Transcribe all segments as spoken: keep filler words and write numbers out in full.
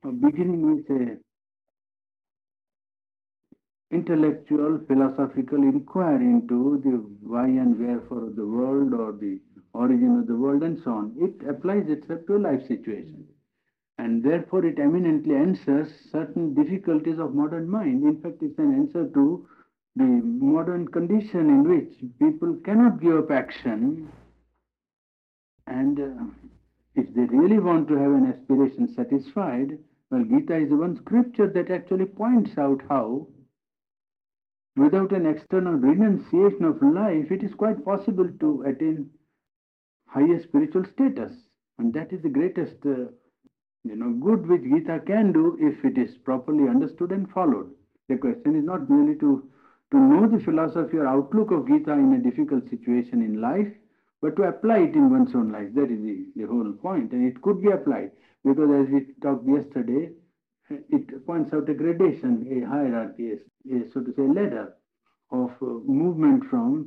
uh, beginning with a intellectual philosophical inquiry into the why and wherefore of the world or the origin of the world and so on. It applies itself to a life situation. And therefore it eminently answers certain difficulties of modern mind. In fact, it's an answer to the modern condition in which people cannot give up action, and uh, if they really want to have an aspiration satisfied, well, Gita is the one scripture that actually points out how, without an external renunciation of life, it is quite possible to attain higher spiritual status. And that is the greatest uh, you know, good which Gita can do if it is properly understood and followed. The question is not merely to, to know the philosophy or outlook of Gita in a difficult situation in life, but to apply it in one's own life. That is the, the whole point. And it could be applied because, as we talked yesterday, it points out a gradation, a hierarchy, a, so to say, ladder of uh, movement from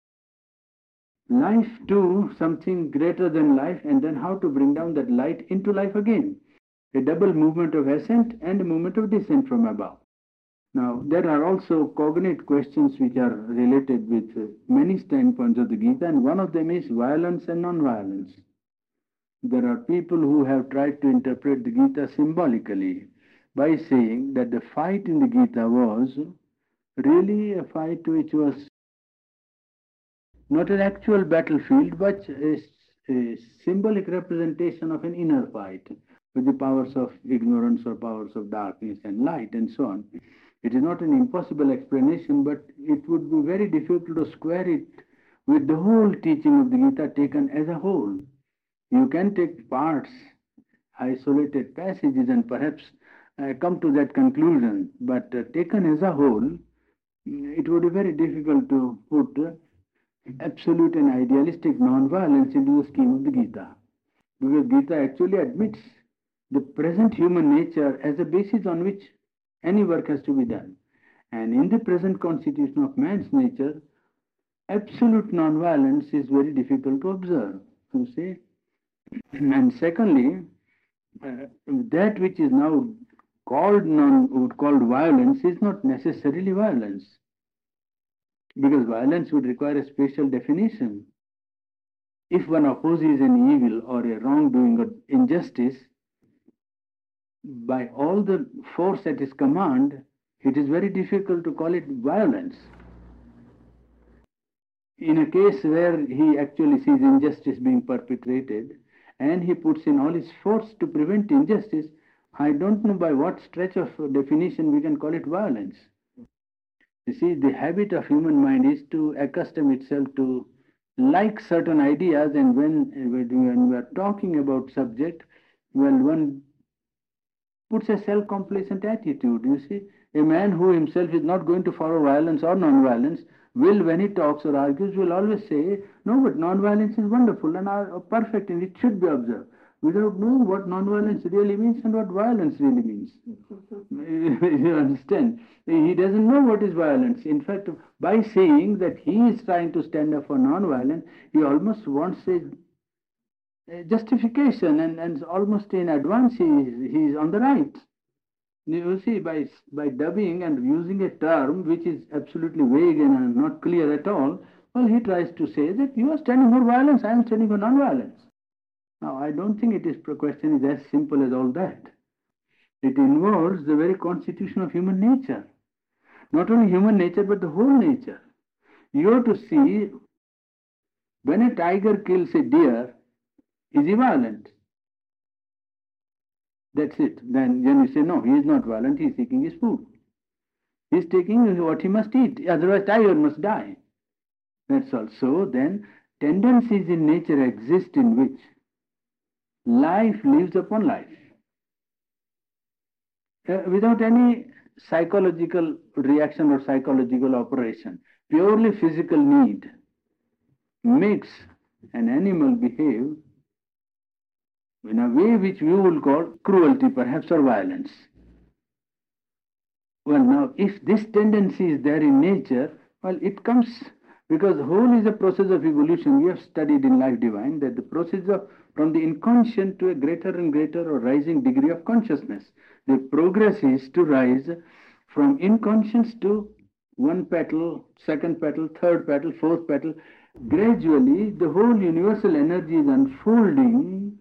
life to something greater than life, and then how to bring down that light into life again. A double movement of ascent and a movement of descent from above. Now, there are also cognate questions which are related with uh, many standpoints of the Gita, and one of them is violence and non-violence. There are people who have tried to interpret the Gita symbolically by saying that the fight in the Gita was really a fight which was not an actual battlefield, but a, a symbolic representation of an inner fight with the powers of ignorance or powers of darkness and light and so on. It is not an impossible explanation, but it would be very difficult to square it with the whole teaching of the Gita taken as a whole. You can take parts, isolated passages, and perhaps uh, come to that conclusion, but uh, taken as a whole, it would be very difficult to put uh, absolute and idealistic non-violence into the scheme of the Gita. Because Gita actually admits the present human nature as a basis on which any work has to be done. And in the present constitution of man's nature, absolute non-violence is very difficult to observe, you see. And secondly, uh, that which is now called non called violence is not necessarily violence, because violence would require a special definition. If one opposes an evil or a wrongdoing or injustice, by all the force at his command, it is very difficult to call it violence. In a case where he actually sees injustice being perpetrated and he puts in all his force to prevent injustice, I don't know by what stretch of definition we can call it violence. You see, the habit of human mind is to accustom itself to like certain ideas, and when, when we are talking about subject, well, one puts a self-complacent attitude. You see, a man who himself is not going to follow violence or non-violence will, when he talks or argues, will always say, no, but non-violence is wonderful and are perfect and it should be observed, without knowing what non-violence really means and what violence really means. You understand? He doesn't know what is violence. In fact, by saying that he is trying to stand up for non-violence, he almost wants a justification, and, and almost in advance he is, he is on the right. You see, by, by dubbing and using a term which is absolutely vague and not clear at all, well, he tries to say that you are standing for violence, I am standing for non-violence. Now, I don't think it is, the question is as simple as all that. It involves the very constitution of human nature. Not only human nature, but the whole nature. You have to see, when a tiger kills a deer, is he violent? That's it. Then, then you say, no, he is not violent, he is seeking his food. He is taking what he must eat, otherwise tiger must die. That's all. So then, tendencies in nature exist in which life lives upon life. Uh, without any psychological reaction or psychological operation, purely physical need makes an animal behave in a way which we will call cruelty, perhaps, or violence. Well, now, if this tendency is there in nature, well, it comes because whole is a process of evolution. We have studied in Life Divine that the process of from the inconscient to a greater and greater or rising degree of consciousness. The progress is to rise from inconscience to one petal, second petal, third petal, fourth petal. Gradually, the whole universal energy is unfolding.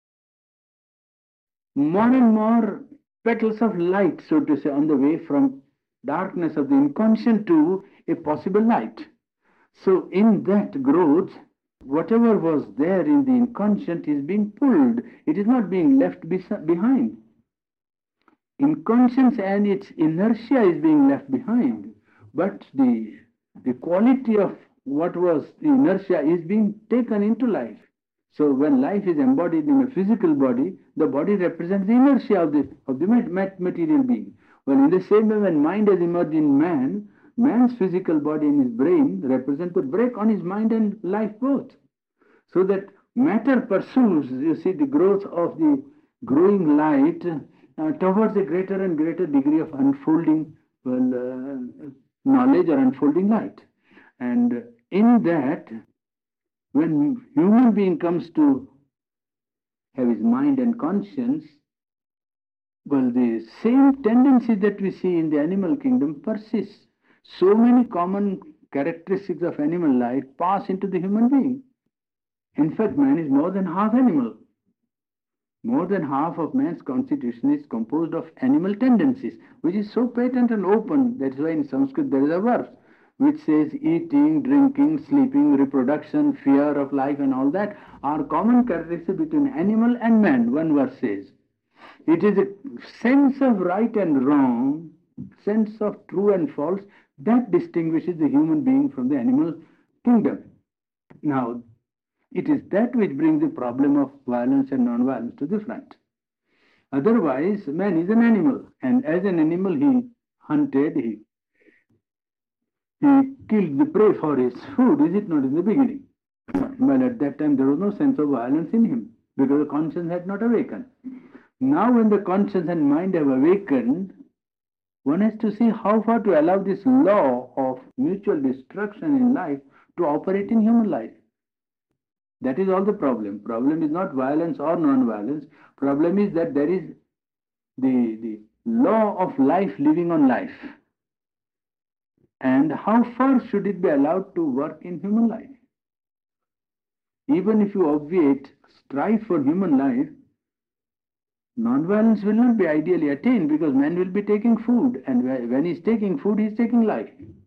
More and more petals of light, so to say, on the way from darkness of the inconscient to a possible light. So in that growth, whatever was there in the inconscient is being pulled. It is not being left behind. Inconscience and its inertia is being left behind. But the, the quality of what was the inertia is being taken into life. So when life is embodied in a physical body, the body represents the inertia of the, of the material being. Well, in the same way, when mind has emerged in man, man's physical body and his brain represent the break on his mind and life both. So that matter pursues, you see, the growth of the growing light uh, towards a greater and greater degree of unfolding, well, uh, knowledge or unfolding light. And in that, when human being comes to have his mind and conscience, well, the same tendency that we see in the animal kingdom persists. So many common characteristics of animal life pass into the human being. In fact, man is more than half animal. More than half of man's constitution is composed of animal tendencies, which is so patent and open. That's why in Sanskrit there is a verse which says eating, drinking, sleeping, reproduction, fear of life and all that are common characteristics between animal and man, one verse says. It is a sense of right and wrong, sense of true and false, that distinguishes the human being from the animal kingdom. Now, it is that which brings the problem of violence and non-violence to the front. Otherwise, man is an animal, and as an animal he hunted, he He killed the prey for his food, is it not, in the beginning? Well, at that time there was no sense of violence in him, because the conscience had not awakened. Now when the conscience and mind have awakened, one has to see how far to allow this law of mutual destruction in life to operate in human life. That is all the problem. Problem is not violence or non-violence. Problem is that there is the, the law of life living on life. And how far should it be allowed to work in human life? Even if you obviate strife for human life, non-violence will not be ideally attained, because man will be taking food, and when he's taking food, he's taking life.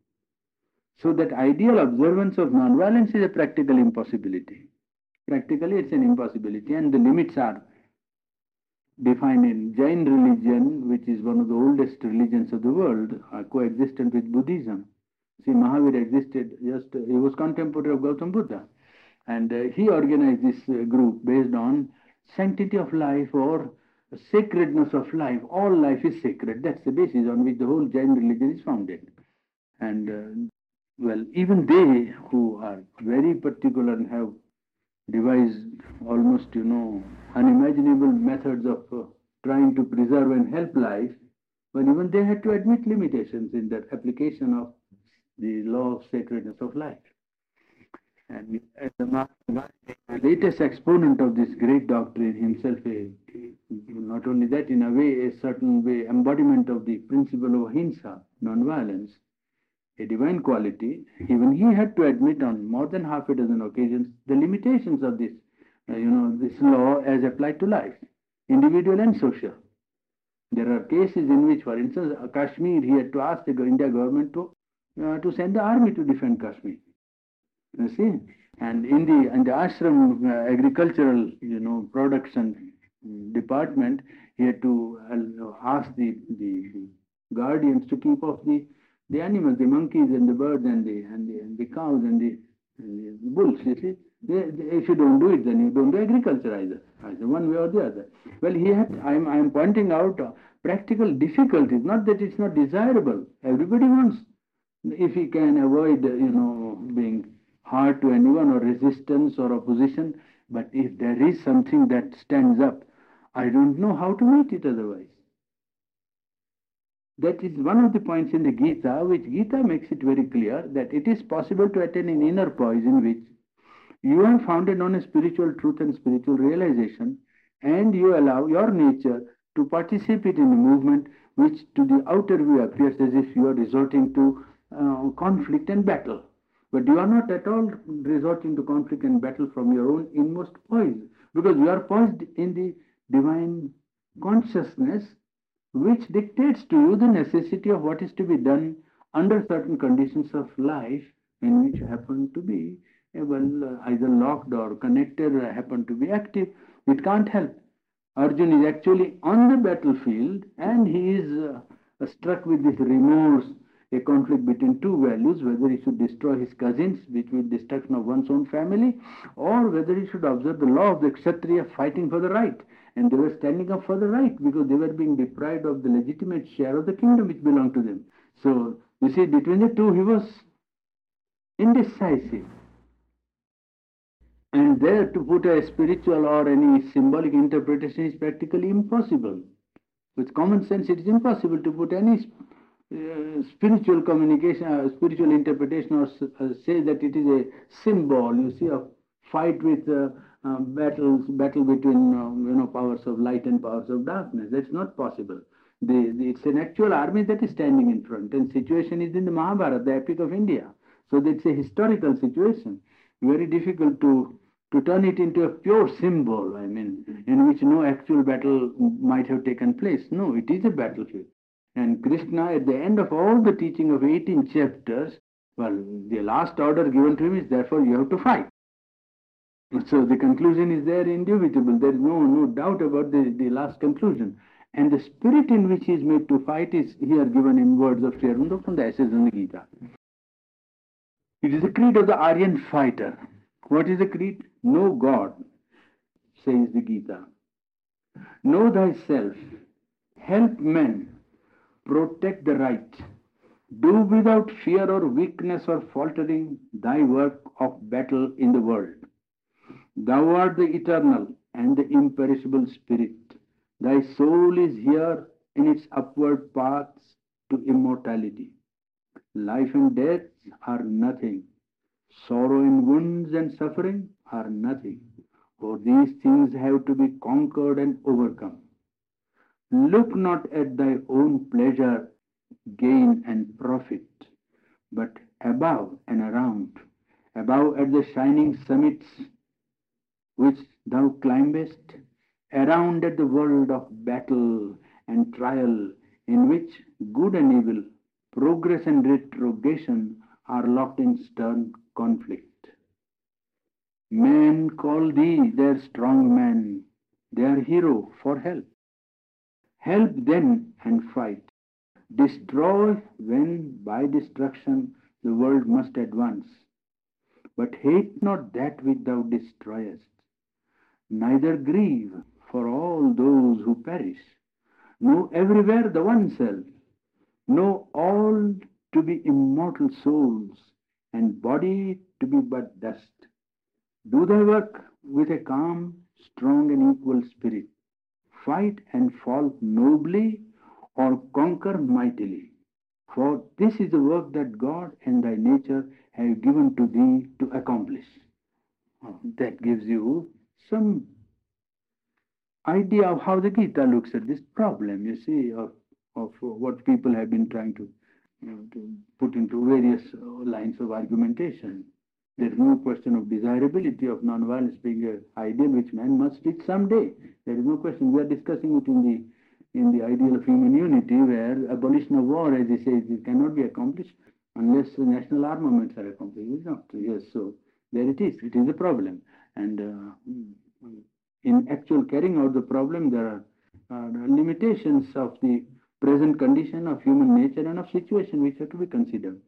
So that ideal observance of non-violence is a practical impossibility. Practically it's an impossibility, and the limits are defined in Jain religion, which is one of the oldest religions of the world, are coexistent with Buddhism. See, Mahavir existed just, he was contemporary of Gautam Buddha, and uh, he organized this uh, group based on sanctity of life or sacredness of life. All life is sacred. That's the basis on which the whole Jain religion is founded. And uh, well, even they who are very particular and have devised almost, you know, unimaginable methods of uh, trying to preserve and help life, but even they had to admit limitations in that application of the law of sacredness of life. And as the Mahatma Gandhi, the latest exponent of this great doctrine, himself, a, not only that, in a way, a certain way, embodiment of the principle of ahimsa, non-violence, a divine quality, even he had to admit on more than half a dozen occasions the limitations of this, uh, you know, this law as applied to life, individual and social. There are cases in which, for instance, Kashmir, he had to ask the India government to uh, to send the army to defend Kashmir. You see, and in the in the ashram uh, agricultural, you know, production department, he had to uh, ask the, the the guardians to keep off the the animals, the monkeys and the birds and the and the, and the cows and the, and the bulls. You see, they, they, if you don't do it, then you don't do agriculture either, either one way or the other. Well, he had. I'm I'm pointing out uh, practical difficulties. Not that it's not desirable. Everybody wants, if he can avoid, uh, you know, being hard to anyone or resistance or opposition. But if there is something that stands up, I don't know how to meet it otherwise. That is one of the points in the Gita, which Gita makes it very clear that it is possible to attain an inner poise in which You are founded on a spiritual truth and spiritual realization, and you allow your nature to participate in a movement which to the outer view appears as if you are resorting to uh, conflict and battle. But you are not at all resorting to conflict and battle from your own inmost poise, because you are poised in the divine consciousness which dictates to you the necessity of what is to be done under certain conditions of life in which you happen to be uh, well uh, either locked or connected or happen to be active. It can't help. Arjun is actually on the battlefield and he is uh, struck with this remorse, a conflict between two values, whether he should destroy his cousins, which will destruction of one's own family, or whether he should observe the law of the Kshatriya fighting for the right. And they were standing up for the right because they were being deprived of the legitimate share of the kingdom which belonged to them. So, you see, between the two, he was indecisive. And there to put a spiritual or any symbolic interpretation is practically impossible. With common sense, it is impossible to put any uh, spiritual communication, uh, spiritual interpretation, or uh, say that it is a symbol. You see, a fight with uh, uh, battles, battle between uh, you know powers of light and powers of darkness. That's not possible. The, the, it's an actual army that is standing in front, and situation is in the Mahabharata, the epic of India. So that's a historical situation. Very difficult to to turn it into a pure symbol, I mean, in which no actual battle might have taken place. No, it is a battlefield. And Krishna, at the end of all the teaching of eighteen chapters, well, the last order given to him is therefore you have to fight. So the conclusion is there indubitable. There is no, no doubt about the, the last conclusion. And the spirit in which he is made to fight is here given in words of Sri Aurobindo from the Essays on the Gita. It is the creed of the Aryan fighter. What is the creed? Know God, says the Gita. Know thyself, help men, protect the right. Do without fear or weakness or faltering thy work of battle in the world. Thou art the eternal and the imperishable spirit. Thy soul is here in its upward paths to immortality. Life and death are nothing. Sorrow and wounds and suffering are nothing. For these things have to be conquered and overcome. Look not at thy own pleasure, gain, and profit, but above and around, above at the shining summits which thou climbest, around at the world of battle and trial, in which good and evil, progress and retrogression are locked in stern conflict. Men call thee their strong man, their hero for help. Help then and fight. Destroy when by destruction the world must advance. But hate not that which thou destroyest, neither grieve for all those who perish. Know everywhere the one self. Know all to be immortal souls, and body to be but dust. Do thy work with a calm, strong, and equal spirit. Fight and fall nobly, or conquer mightily. For this is the work that God and thy nature have given to thee to accomplish. That gives you some idea of how the Gita looks at this problem, you see, of, of what people have been trying to, you know, to put into various uh, lines of argumentation. There is no question of desirability of nonviolence being an ideal which man must reach someday. There is no question. We are discussing it in the in the ideal of human unity, where abolition of war, as he says, it cannot be accomplished unless national armaments are accomplished. It's not. Yes, so there it is. It is a problem, and uh, in actual carrying out the problem, there are uh, limitations of the present condition of human nature and of situation which have to be considered.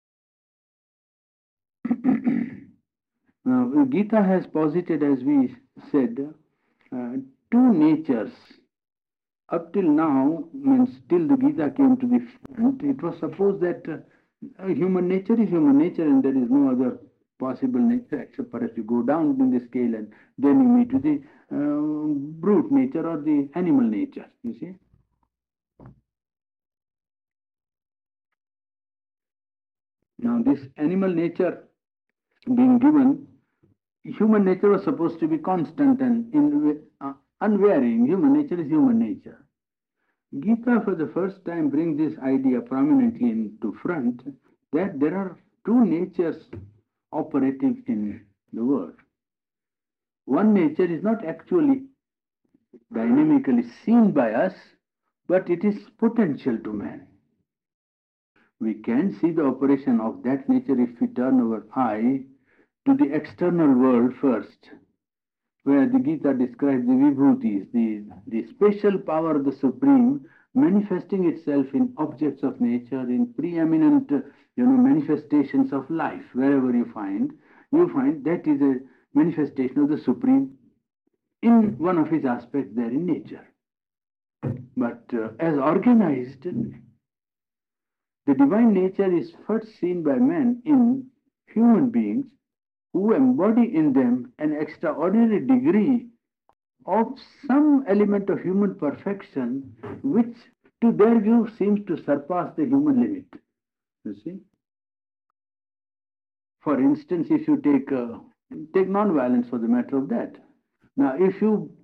Now, Gita has posited, as we said, uh, two natures. Up till now, means till the Gita came to the front, it was supposed that uh, human nature is human nature and there is no other possible nature except perhaps you go down in the scale and then you meet to the uh, brute nature or the animal nature, you see. Now, this animal nature being given, human nature was supposed to be constant and in, uh, unvarying. Human nature is human nature. Gita for the first time brings this idea prominently into front that there are two natures operative in the world. One nature is not actually dynamically seen by us, but it is potential to man. We can see the operation of that nature if we turn our eye to the external world first, where the Gita describes the vibhutis, the, the special power of the Supreme manifesting itself in objects of nature, in preeminent you know, manifestations of life. Wherever you find, you find that is a manifestation of the Supreme in one of his aspects there in nature. But uh, as organized, the divine nature is first seen by men in human beings who embody in them an extraordinary degree of some element of human perfection which to their view seems to surpass the human limit. You see? For instance, if you take, uh, take non-violence for the matter of that. Now, if you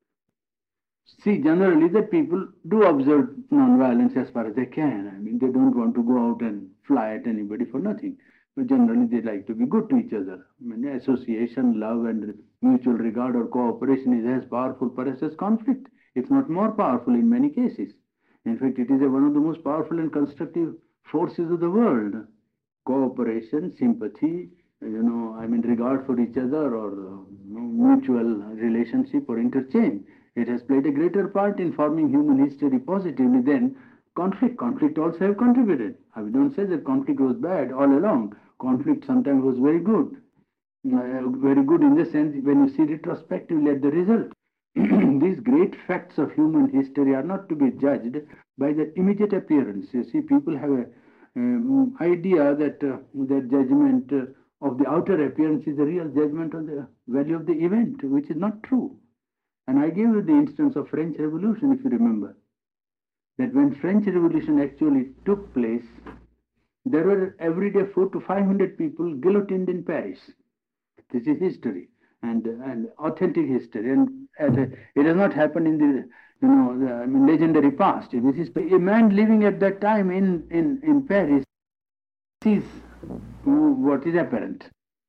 see generally that people do observe non-violence as far as they can. I mean, they don't want to go out and fly at anybody for nothing. But generally, they like to be good to each other. I mean, association, love, and mutual regard or cooperation is as powerful perhaps as conflict, if not more powerful in many cases. In fact, it is one of the most powerful and constructive forces of the world. Cooperation, sympathy, you know, I mean, regard for each other or you know, mutual relationship or interchange. It has played a greater part in forming human history positively than conflict. Conflict also have contributed. I don't say that conflict was bad all along. Conflict sometimes was very good. Uh, very good in the sense when you see retrospectively at the result. These great facts of human history are not to be judged by their immediate appearance. You see, people have a um, idea that uh, their judgment uh, of the outer appearance is the real judgment on the value of the event, which is not true. And I gave you the instance of French Revolution, if you remember, that when French Revolution actually took place, there were every day four to five hundred people guillotined in Paris. This is history and, and authentic history, and uh, it has not happened in the you know the, I mean, legendary past. This is a man living at that time in in in Paris sees what is apparent.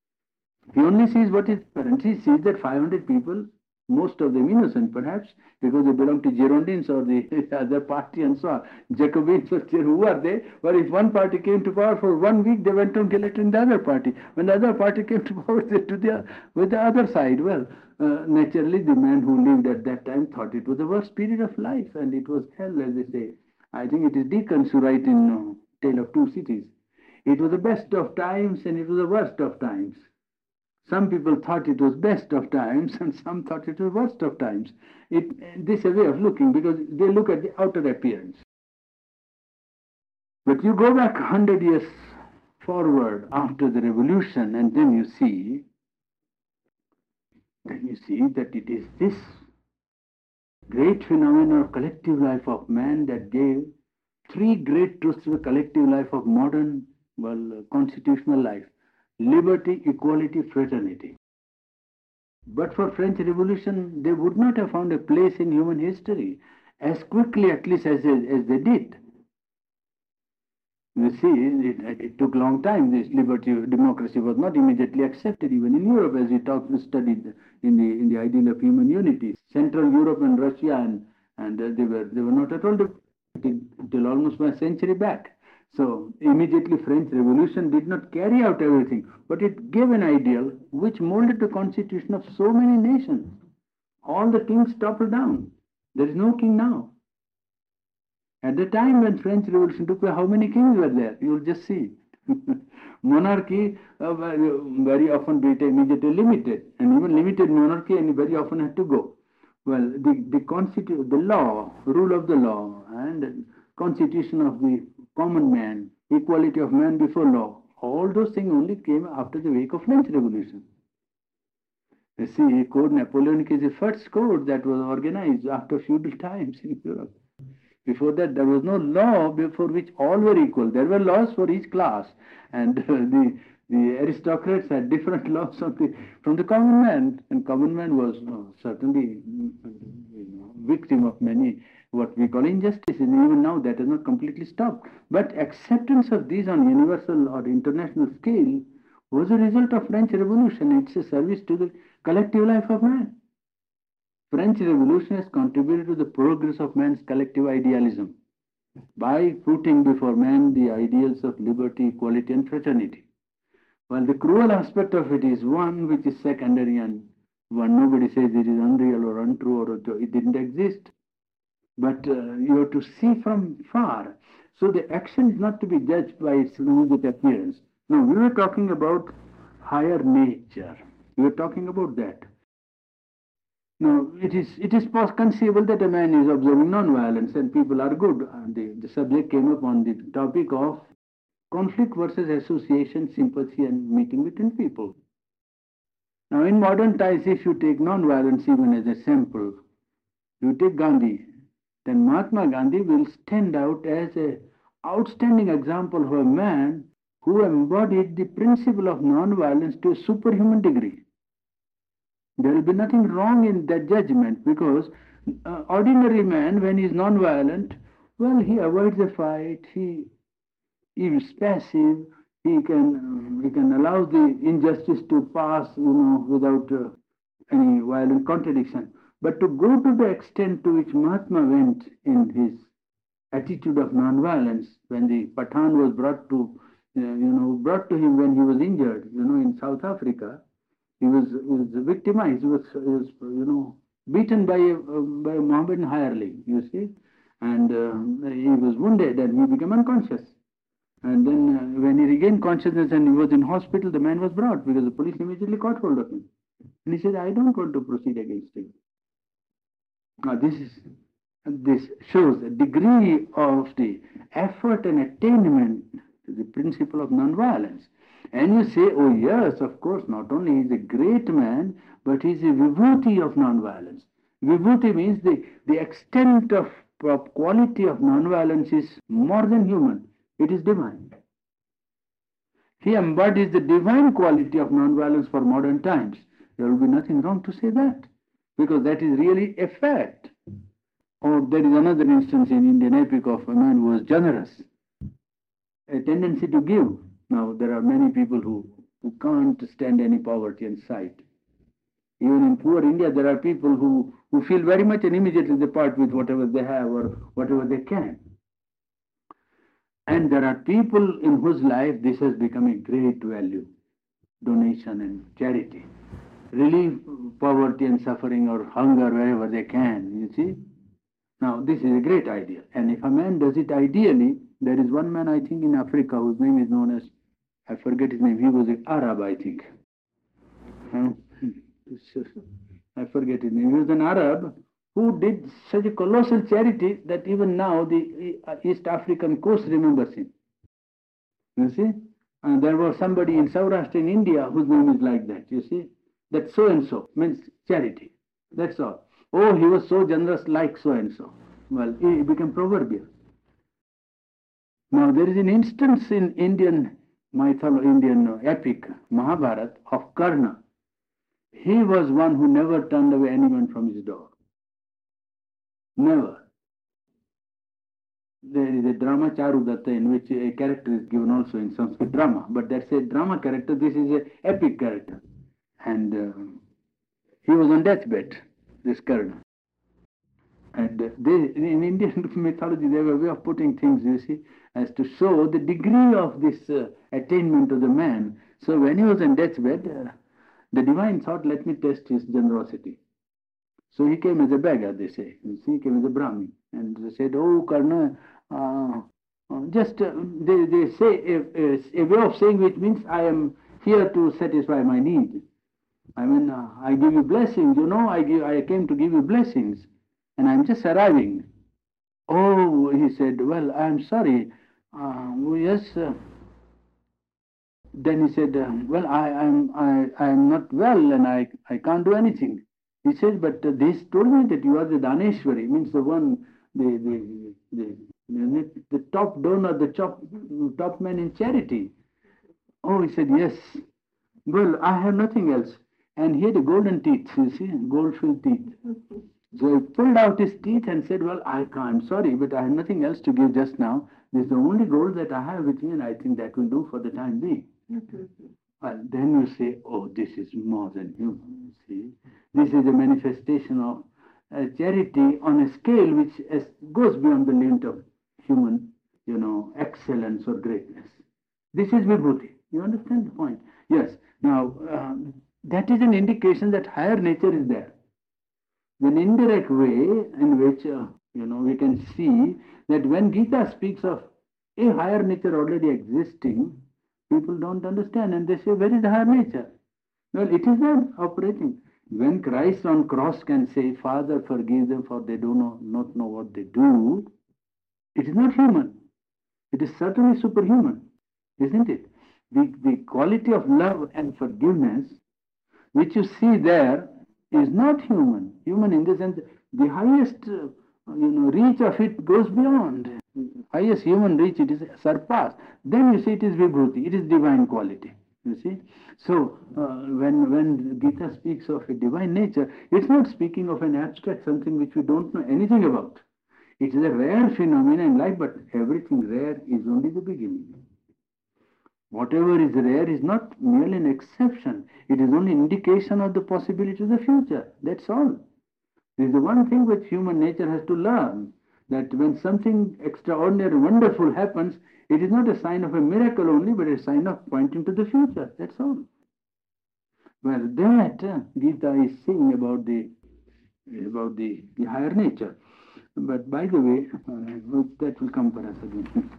He only sees what is apparent. He sees that five hundred people, most of them innocent perhaps, because they belong to Girondins or the other party and so on. Jacobins or who are they? Well, if one party came to power for one week, they went on guillotining the other party. When the other party came to power, they to the, with the other side. Well, uh, naturally, the man who lived at that time thought it was the worst period of life, and it was hell, as they say. I think it is Dickens who writes in uh, Tale of Two Cities. It was the best of times and it was the worst of times. Some people thought it was best of times and some thought it was worst of times. It, this is a way of looking because they look at the outer appearance. But you go back one hundred years forward after the revolution and then you see, then you see that it is this great phenomenon of collective life of man that gave three great truths to the collective life of modern, well, constitutional life. Liberty, equality, fraternity. But for French Revolution, they would not have found a place in human history as quickly, at least, as they, as they did. You see, it, it took a long time. This liberty, democracy was not immediately accepted, even in Europe, as we talked, we studied in the in the ideal of human unity. Central Europe and Russia, and and uh, they were they were not at all until almost a century back. So immediately French Revolution did not carry out everything, but it gave an ideal which molded the constitution of so many nations. All the kings toppled down. There is no king now. At the time when French Revolution took place, how many kings were there? You will just see. Monarchy uh, very often be immediately limited, and even limited monarchy and very often had to go. Well, the, the constitution, the law, rule of the law, and constitution of the common man, equality of man before law, all those things only came after the wake of French Revolution. You see, Code Napoleonic is the first code that was organized after feudal times in Europe. Before that, there was no law before which all were equal. There were laws for each class, and uh, the The aristocrats had different laws from the, from the common man, and common man was uh, certainly you know, victim of many what we call injustices. And even now that has not completely stopped. But acceptance of these on universal or international scale was a result of French Revolution. It's a service to the collective life of man. French Revolution has contributed to the progress of man's collective idealism by putting before man the ideals of liberty, equality, and fraternity. Well, the cruel aspect of it is one which is secondary, and one nobody says it is unreal or untrue or it didn't exist. But uh, you have to see from far. So the action is not to be judged by its immediate appearance. No, we were talking about higher nature. We were talking about that. Now, it is it is conceivable that a man is observing non-violence and people are good. And the, the subject came up on the topic of conflict versus association, sympathy, and meeting between people. Now, in modern times, if you take non-violence even as a sample, you take Gandhi, then Mahatma Gandhi will stand out as an outstanding example of a man who embodied the principle of non-violence to a superhuman degree. There will be nothing wrong in that judgment, because uh, ordinary man, when he is non-violent, well, he avoids a fight, he, he is passive, he can, uh, he can allow the injustice to pass, you know, without uh, any violent contradiction. But to go to the extent to which Mahatma went in his attitude of non-violence, when the Pathan was brought to, uh, you know, brought to him when he was injured, you know, in South Africa, he was, he was victimized, he was, he was, you know, beaten by a, by a Mohammedan hireling, you see, and uh, he was wounded and he became unconscious. And then uh, when he regained consciousness and he was in hospital, the man was brought because the police immediately caught hold of him. And he said, I don't want to proceed against him. Now this is, this shows a degree of the effort and attainment to the principle of non-violence. And you say, oh yes, of course, not only is a great man, but he is a vibhuti of non-violence. Vibhuti means the, the extent of, of quality of non-violence is more than human. It is divine. He embodies the divine quality of non-violence for modern times. There will be nothing wrong to say that, because that is really a fact. Or there is another instance in Indian epic of a man who was generous, a tendency to give. Now, there are many people who, who can't stand any poverty in sight. Even in poor India, there are people who, who feel very much and immediately they part with whatever they have or whatever they can. And there are people in whose life this has become a great value, donation and charity. Relieve poverty and suffering or hunger wherever they can, you see. Now, this is a great idea. And if a man does it ideally, there is one man, I think, in Africa whose name is known as, I forget his name, he was an Arab, I think. I forget his name. He was an Arab who did such a colossal charity that even now the East African coast remembers him. You see? And there was somebody in Saurashtra in India whose name is like that, you see? That so-and-so means charity. That's all. Oh, he was so generous like so-and-so. Well, he became proverbial. Now, there is an instance in Indian mythology, Indian epic, Mahabharata, of Karna. He was one who never turned away anyone from his door. Never. There is a drama Charudatta in which a character is given also in Sanskrit drama, but that's a drama character, this is an epic character. And uh, he was on deathbed, this Karna. And uh, they, in Indian mythology, they have a way of putting things, you see, as to show the degree of this uh, attainment of the man. So when he was on deathbed, uh, the divine thought, let me test his generosity. So he came as a beggar, they say. You see, he came as a Brahmin. And they said, oh, Karna, uh, uh, just, uh, they, they say a, a, a way of saying which means I am here to satisfy my need. I mean, uh, I give you blessings, you know, I, give, I came to give you blessings. And I'm just arriving. Oh, he said, well, I'm sorry. Uh, yes. Uh, then he said, uh, well, I, I'm, I, I'm not well and I, I can't do anything. He said, but uh, they told me that you are the Daneshwari, means the one, the, the, the, the, the top donor, the top, top man in charity. Oh, he said, yes. Well, I have nothing else. And he had a golden teeth, you see, gold-filled teeth. So he pulled out his teeth and said, well, I can't, I'm sorry, but I have nothing else to give just now. This is the only gold that I have with me, and I think that will do for the time being. Well, then you say, oh, this is more than human, you see. This is a manifestation of uh, charity on a scale which is, goes beyond the limit of human, you know, excellence or greatness. This is vibhuti. You understand the point? Yes. Now, um, that is an indication that higher nature is there. An indirect way in which, uh, you know, we can see that when Gita speaks of a higher nature already existing, people don't understand and they say, where is the higher nature? Well, it is not operating. When Christ on cross can say, Father, forgive them for they do not, not know what they do, it is not human. It is certainly superhuman, isn't it? The, the quality of love and forgiveness which you see there is not human. Human in the sense, the highest uh, you know, reach of it goes beyond. Highest human reach, it is surpassed. Then you see it is vibhuti, it is divine quality. You see? So, uh, when, when Gita speaks of a divine nature, it's not speaking of an abstract something which we don't know anything about. It is a rare phenomenon in life, but everything rare is only the beginning. Whatever is rare is not merely an exception. It is only indication of the possibility of the future. That's all. This is the one thing which human nature has to learn. That when something extraordinary, wonderful happens, it is not a sign of a miracle only, but a sign of pointing to the future. That's all. Well, that uh, Gita is saying about the about the, the higher nature. But by the way, uh, that will come for us again.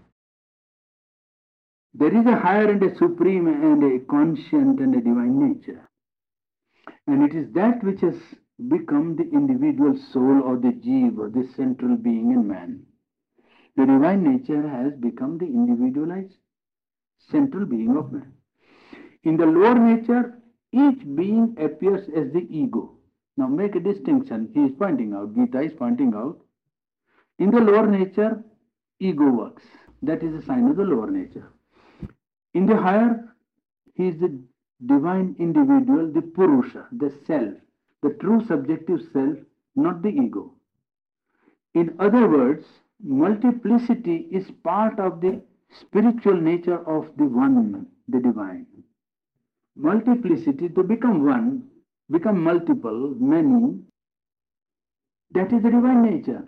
There is a higher and a supreme and a conscient and a divine nature. And it is that which has become the individual soul or the jiva, the central being in man. The divine nature has become the individualized central being of man. In the lower nature, each being appears as the ego. Now make a distinction. He is pointing out, Gita is pointing out. In the lower nature, ego works. That is a sign of the lower nature. In the higher, he is the divine individual, the Purusha, the self, the true subjective self, not the ego. In other words, multiplicity is part of the spiritual nature of the one, the divine. Multiplicity, to become one, become multiple, many, that is the divine nature.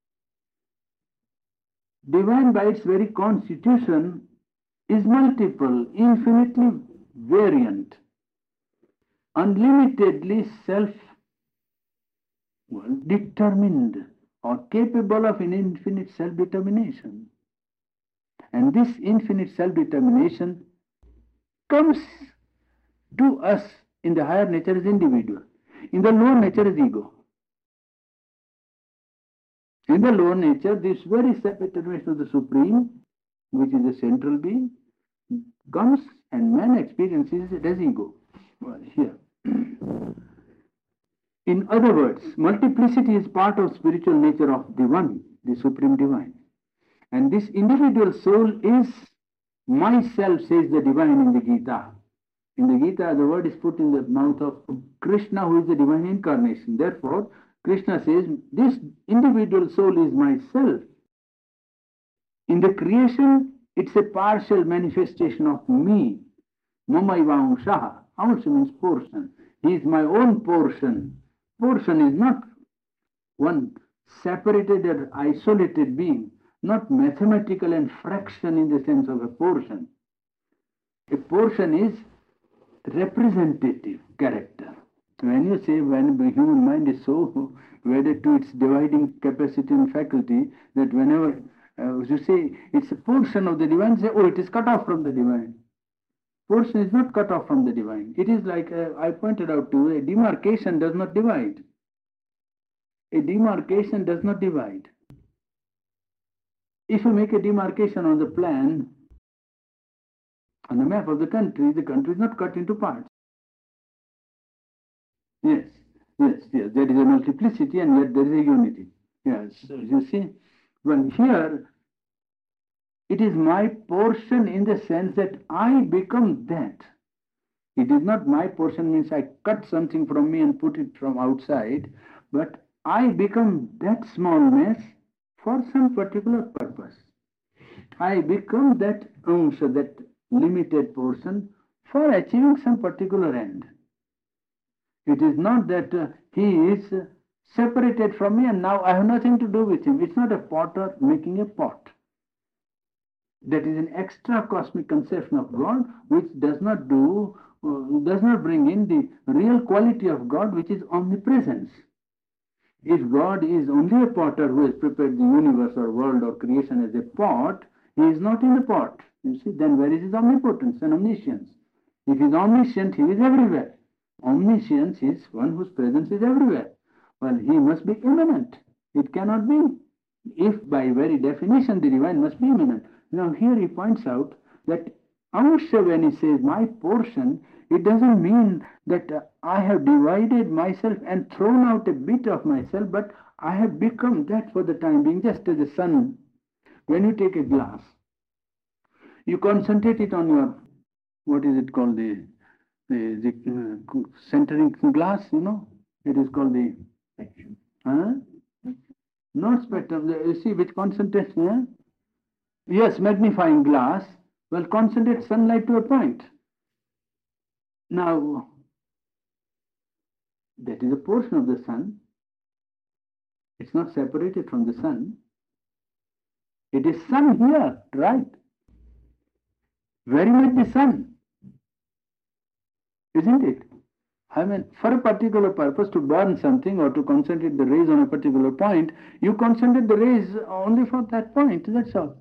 Divine by its very constitution is multiple, infinitely variant, unlimitedly self well, determined or capable of an infinite self-determination. And this infinite self-determination comes to us in the higher nature as individual. In the lower nature as ego. In the lower nature, this very self-determination of the Supreme, which is the central being, comes and man experiences it as ego. Well, here. In other words, multiplicity is part of spiritual nature of the one, the Supreme Divine. And this individual soul is myself, says the divine in the Gita. In the Gita, the word is put in the mouth of Krishna, who is the divine incarnation. Therefore, Krishna says, this individual soul is myself. In the creation, it's a partial manifestation of me. Mamaiva anshaha. Ansha means portion. He is my own portion. Portion is not one separated or isolated being, not mathematical and fraction in the sense of a portion. A portion is representative character. When you say when the human mind is so wedded to its dividing capacity and faculty that whenever uh, you say it's a portion of the divine, say, oh, it is cut off from the divine. Portion is not cut off from the divine. It is like uh, I pointed out to you, a demarcation does not divide. A demarcation does not divide. If you make a demarcation on the plan, on the map of the country, the country is not cut into parts. Yes, yes, yes, there is a multiplicity and yet there is a unity. Yes, so you see, well, here It is my portion in the sense that I become that. It is not my portion means I cut something from me and put it from outside, but I become that smallness for some particular purpose. I become that ansha, that limited portion for achieving some particular end. It is not that uh, he is uh, separated from me and now I have nothing to do with him. It's not a potter making a pot. That is an extra cosmic conception of God which does not do, uh, does not bring in the real quality of God, which is omnipresence. If God is only a potter who has prepared the universe or world or creation as a pot, he is not in the pot. You see, then where is his omnipotence and omniscience? If he is omniscient, he is everywhere. Omniscience is one whose presence is everywhere. Well, he must be immanent. It cannot be. If by very definition the divine must be immanent. Now here he points out that ansha, when he says my portion, it doesn't mean that uh, I have divided myself and thrown out a bit of myself, but I have become that for the time being, just as the sun. When you take a glass, you concentrate it on your, what is it called, the, the, the uh, centering glass, you know, it is called the, huh? Not spectrum, you see which concentrates, yeah? Yes, magnifying glass, well, concentrate sunlight to a point. Now, that is a portion of the sun. It's not separated from the sun. It is sun here, right? Very much the sun, isn't it? I mean, for a particular purpose, to burn something or to concentrate the rays on a particular point, you concentrate the rays only for that point, that's all.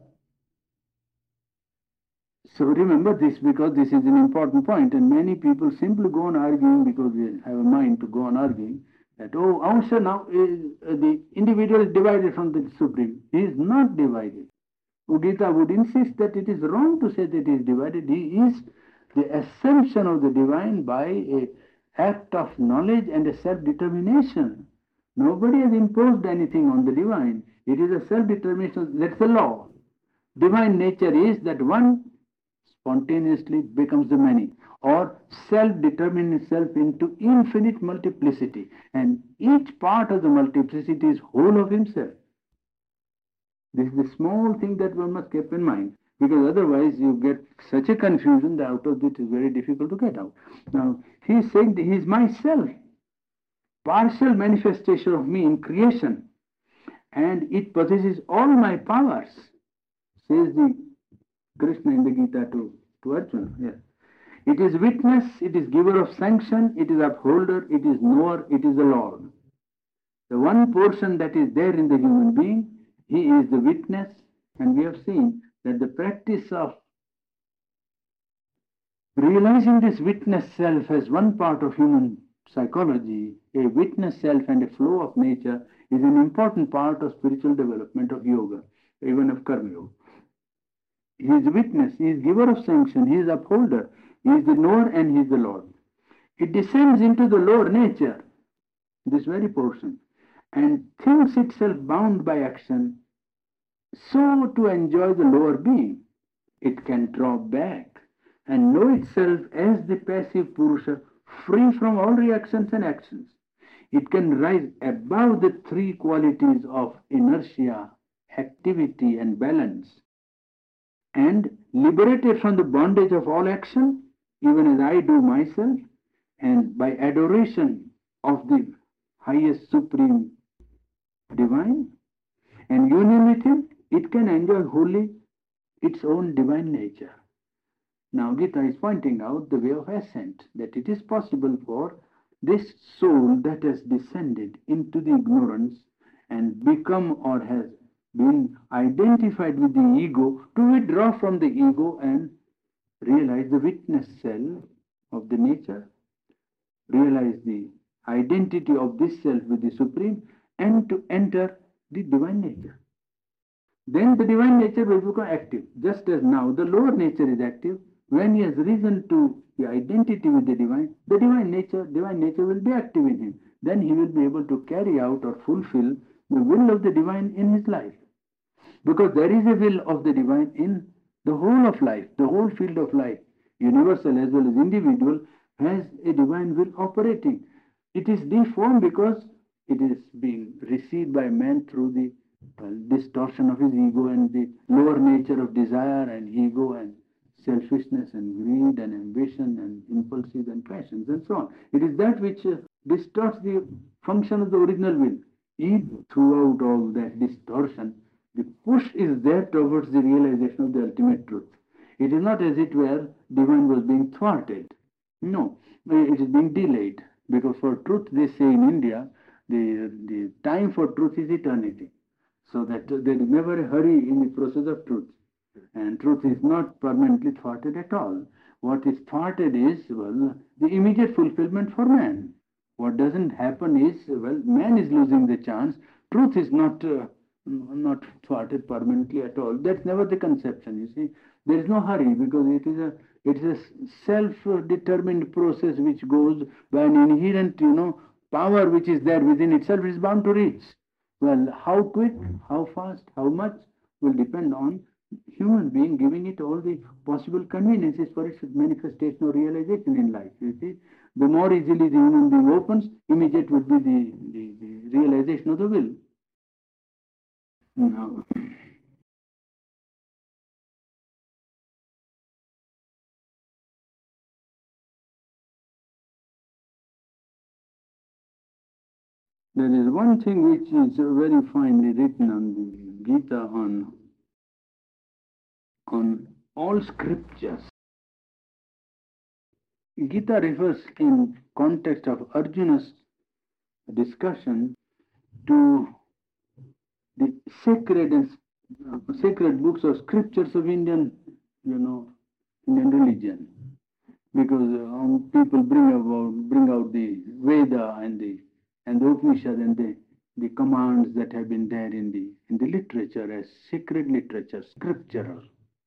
So remember this, because this is an important point, and many people simply go on arguing because they have a mind to go on arguing that, oh, ansha now is uh, the individual is divided from the Supreme. He is not divided. Udita would insist that it is wrong to say that he is divided. He is the assumption of the divine by a act of knowledge and a self-determination. Nobody has imposed anything on the divine. It is a self-determination. That's the law. Divine nature is that one spontaneously becomes the many, or self-determines itself into infinite multiplicity, and each part of the multiplicity is whole of himself. This is the small thing that one must keep in mind, because otherwise you get such a confusion that out of it is very difficult to get out. Now, he is saying that he is myself, partial manifestation of me in creation, and it possesses all my powers, says the Krishna in the Gita to, to Arjuna. Yes. It is witness, it is giver of sanction, it is upholder, it is knower, it is the Lord. The one portion that is there in the human being, he is the witness, and we have seen that the practice of realizing this witness self as one part of human psychology, a witness self and a flow of nature, is an important part of spiritual development of yoga, even of karma yoga. He is witness, he is giver of sanction, he is upholder, he is the knower and he is the Lord. It descends into the lower nature, this very portion, and thinks itself bound by action, so to enjoy the lower being. It can draw back and know itself as the passive Purusha, free from all reactions and actions. It can rise above the three qualities of inertia, activity and balance, and liberated from the bondage of all action, even as I do myself, and by adoration of the highest supreme divine and union with him, it can enjoy wholly its own divine nature. Now Gita is pointing out the way of ascent, that it is possible for this soul that has descended into the ignorance and become or has been identified with the ego, to withdraw from the ego and realize the witness self of the nature, realize the identity of this self with the Supreme, and to enter the divine nature. Then the divine nature will become active, just as now the lower nature is active. When he has risen to the identity with the divine, the divine nature, divine nature will be active in him. Then he will be able to carry out or fulfill the will of the divine in his life. Because there is a will of the divine in the whole of life, the whole field of life, universal as well as individual, has a divine will operating. It is deformed because it is being received by man through the well, distortion of his ego and the lower nature of desire and ego and selfishness and greed and ambition and impulses and passions and so on. It is that which uh, distorts the function of the original will. Even throughout all that distortion, the push is there towards the realization of the ultimate truth. It is not as it were divine was being thwarted. No, it is being delayed. Because for truth, they say in India, the, the time for truth is eternity. So that there is never a hurry in the process of truth. And truth is not permanently thwarted at all. What is thwarted is, well, the immediate fulfillment for man. What doesn't happen is, well, man is losing the chance. Truth is not uh, not thwarted permanently at all. That's never the conception, you see. There is no hurry because it is a it is a self-determined process which goes by an inherent, you know, power which is there within itself is bound to reach. Well, how quick, how fast, how much will depend on human being giving it all the possible conveniences for its manifestation or realization in life. You see, the more easily the human being opens, immediate would be the, the, the realization of the will. Now, there is one thing which is very finely written on the Gita on, on all scriptures. Gita refers in context of Arjuna's discussion to the sacred and uh, sacred books or scriptures of Indian, you know, Indian religion, because um, people bring about bring out the Veda and the and the Upanishad and the the commands that have been there in the in the literature as sacred literature, scriptural.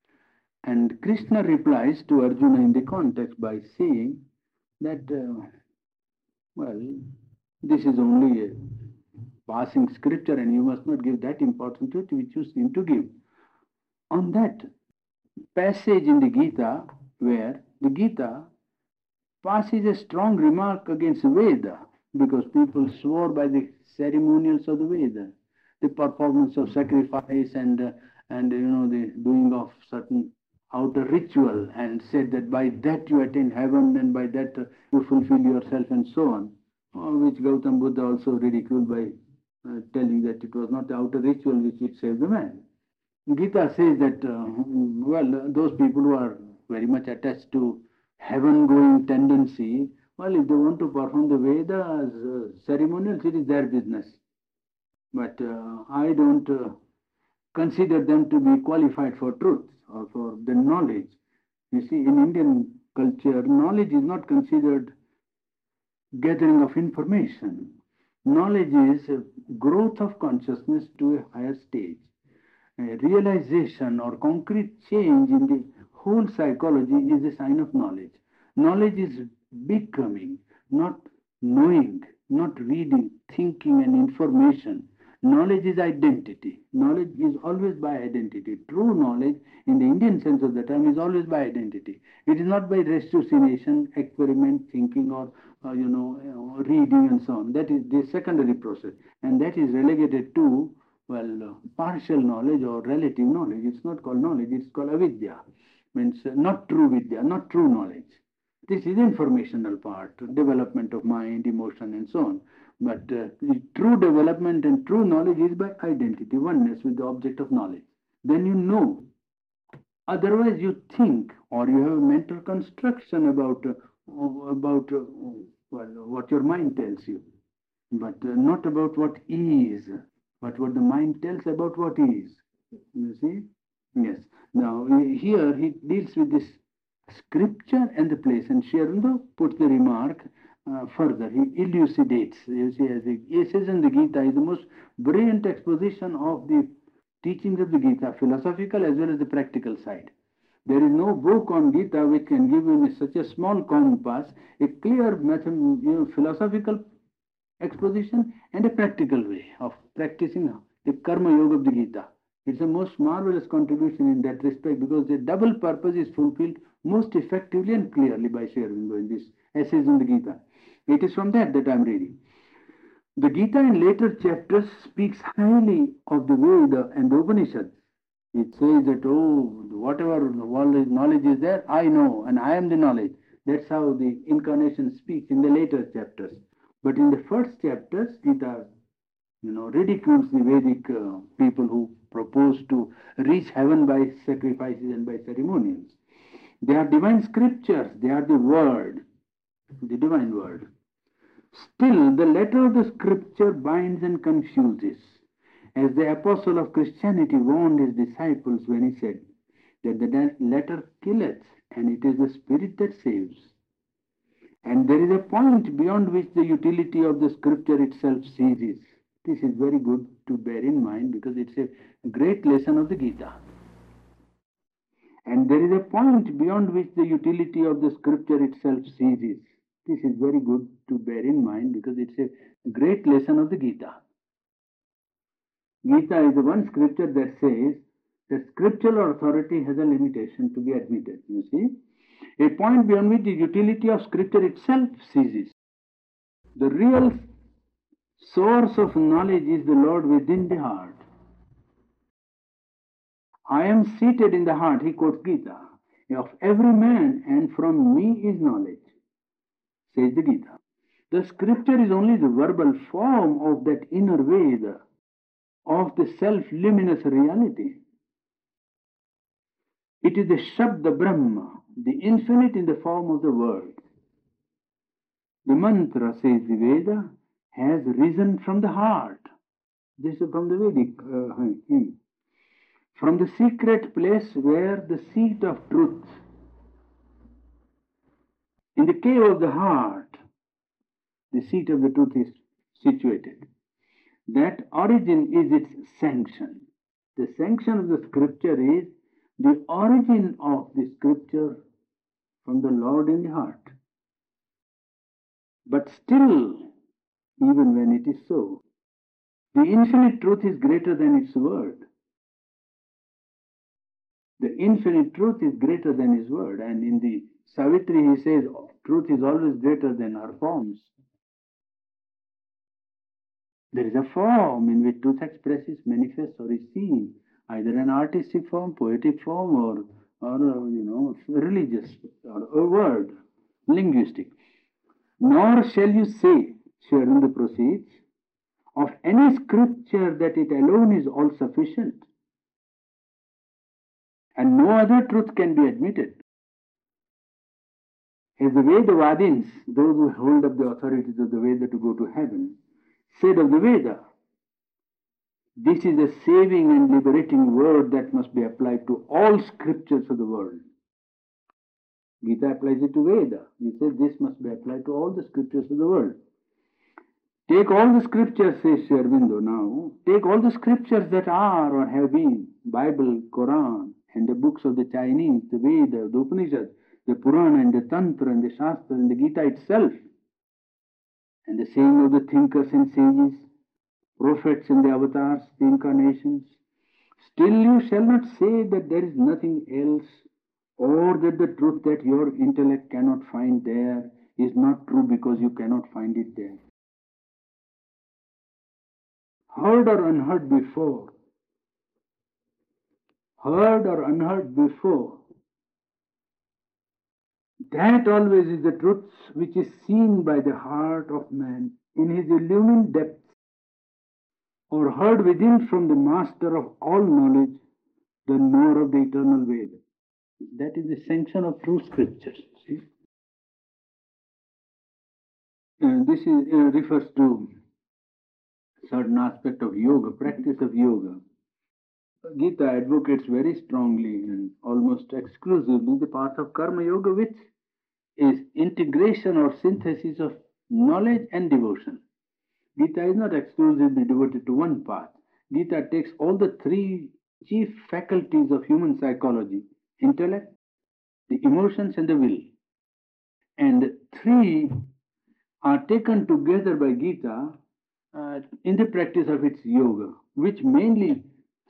And Krishna replies to Arjuna in the context by saying that, uh, well, this is only a passing scripture and you must not give that importance to it which you seem to give. On that passage in the Gita, where the Gita passes a strong remark against Veda, because people swore by the ceremonials of the Veda, the performance of sacrifice and, uh, and you know, the doing of certain outer ritual, and said that by that you attain heaven and by that uh, you fulfill yourself and so on, uh, which Gautam Buddha also ridiculed by uh, telling that it was not the outer ritual which would save the man. Gita says that, uh, well, those people who are very much attached to heaven-going tendency, well, if they want to perform the Vedas uh, ceremonials, it is their business. But uh, I don't uh, consider them to be qualified for truth or for the knowledge. You see, in Indian culture, knowledge is not considered gathering of information. Knowledge is growth of consciousness to a higher stage. A realization or concrete change in the whole psychology is a sign of knowledge. Knowledge is becoming, not knowing, not reading, thinking and information. Knowledge is identity. Knowledge is always by identity. True knowledge, in the Indian sense of the term, is always by identity. It is not by ratiocination, experiment, thinking, or uh, you know, reading and so on. That is the secondary process, and that is relegated to, well, uh, partial knowledge or relative knowledge. It's not called knowledge. It's called avidya. Means uh, not true vidya, not true knowledge. This is informational part, development of mind, emotion, and so on. But uh, true development and true knowledge is by identity, oneness with the object of knowledge. Then you know. Otherwise, you think or you have a mental construction about uh, about uh, well, what your mind tells you, but uh, not about what is, but what the mind tells about what is. You see? Yes. Now here he deals with this scripture and the place, and Sri Aurobindo puts the remark uh, further. He elucidates. You see, as he says in the Gita, is the most brilliant exposition of the teachings of the Gita, philosophical as well as the practical side. There is no book on Gita which can give you in such a small compass a clear method, you know, philosophical exposition and a practical way of practicing the karma yoga of the Gita. It's a most marvelous contribution in that respect because the double purpose is fulfilled most effectively and clearly by Sri Aurobindo in this essays on the Gita. It is from that that I am reading. The Gita in later chapters speaks highly of the Veda and the Upanishads. It says that, oh, whatever knowledge is there, I know, and I am the knowledge. That's how the incarnation speaks in the later chapters. But in the first chapters, Gita, you know, ridicules the Vedic uh, people who propose to reach heaven by sacrifices and by ceremonials. They are divine scriptures. They are the word, the divine word. Still, the letter of the scripture binds and confuses, as the apostle of Christianity warned his disciples when he said that the letter killeth, and it is the spirit that saves. And there is a point beyond which the utility of the scripture itself ceases. This is very good to bear in mind because it's a great lesson of the Gita. And there is a point beyond which the utility of the scripture itself ceases. This is very good to bear in mind because it's a great lesson of the Gita. Gita is the one scripture that says that scriptural authority has a limitation to be admitted. You see, a point beyond which the utility of scripture itself ceases. The real source of knowledge is the Lord within the heart. I am seated in the heart, he quotes Gita, of every man, and from me is knowledge, says the Gita. The scripture is only the verbal form of that inner Veda, of the self-luminous reality. It is the Shabda Brahma, the infinite in the form of the word. The mantra, says the Veda, has risen from the heart. This is from the Vedic uh, hymn. From the secret place where the seat of truth, in the cave of the heart, the seat of the truth is situated. That origin is its sanction. The sanction of the scripture is the origin of the scripture from the Lord in the heart. But still, even when it is so, the infinite truth is greater than its word. The infinite truth is greater than his word. And in the Savitri, he says, truth is always greater than her forms. There is a form in which truth expresses, manifests, or is seen, either an artistic form, poetic form, or, or you know, religious, or a word, linguistic. Nor shall you say, Sri Aurobindo proceeds, of any scripture that it alone is all sufficient, and no other truth can be admitted. As the Vedavadins, those who hold up the authorities of the Veda to go to heaven, said of the Veda, this is a saving and liberating word that must be applied to all scriptures of the world. Gita applies it to Veda. He says this must be applied to all the scriptures of the world. Take all the scriptures, says Sri Aurobindo now, take all the scriptures that are or have been, Bible, Quran, and the books of the Chinese, the Veda, the Upanishads, the Purana and the Tantra and the Shastra and the Gita itself, and the saying of the thinkers and sages, prophets and the avatars, the incarnations, still you shall not say that there is nothing else, or that the truth that your intellect cannot find there is not true because you cannot find it there. Heard or unheard before, heard or unheard before, that always is the truth which is seen by the heart of man in his illumined depths, or heard within from the master of all knowledge, the knower of the eternal Veda. That is the sanction of true scriptures. See? And this is, uh, refers to certain aspect of yoga, practice of yoga. Gita advocates very strongly and almost exclusively the path of karma yoga, which is integration or synthesis of knowledge and devotion. Gita is not exclusively devoted to one path. Gita takes all the three chief faculties of human psychology, intellect, the emotions, and the will. And the three are taken together by Gita uh, in the practice of its yoga, which mainly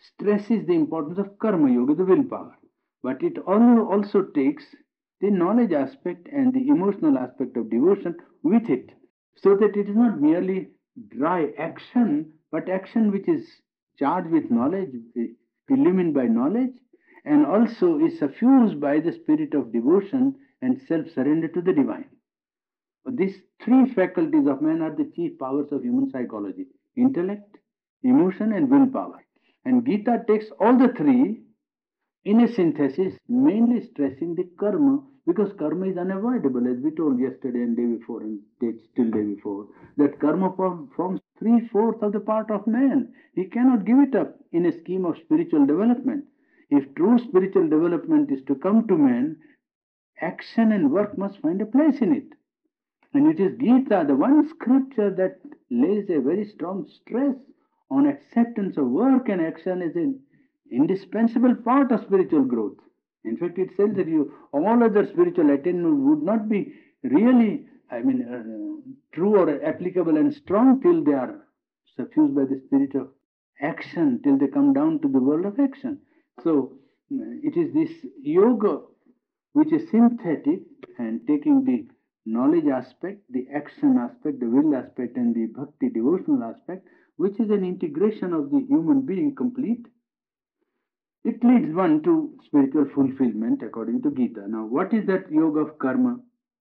stresses the importance of karma yoga, the willpower. But it also takes the knowledge aspect and the emotional aspect of devotion with it, so that it is not merely dry action, but action which is charged with knowledge, illumined by knowledge, and also is suffused by the spirit of devotion and self-surrender to the divine. These three faculties of man are the chief powers of human psychology: intellect, emotion, and willpower. And Gita takes all the three in a synthesis, mainly stressing the karma, because karma is unavoidable, as we told yesterday and day before and day, still day before, that karma form, forms three-fourths of the part of man. He cannot give it up in a scheme of spiritual development. If true spiritual development is to come to man, action and work must find a place in it. And it is Gita, the one scripture that lays a very strong stress on acceptance of work and action as an indispensable part of spiritual growth. In fact, it says that you all other spiritual attainment would not be really, I mean, uh, true or applicable and strong till they are suffused by the spirit of action, till they come down to the world of action. So uh, it is this yoga which is synthetic and taking the knowledge aspect, the action aspect, the will aspect, and the bhakti devotional aspect, which is an integration of the human being complete. It leads one to spiritual fulfillment according to Gita. Now, what is that yoga of karma?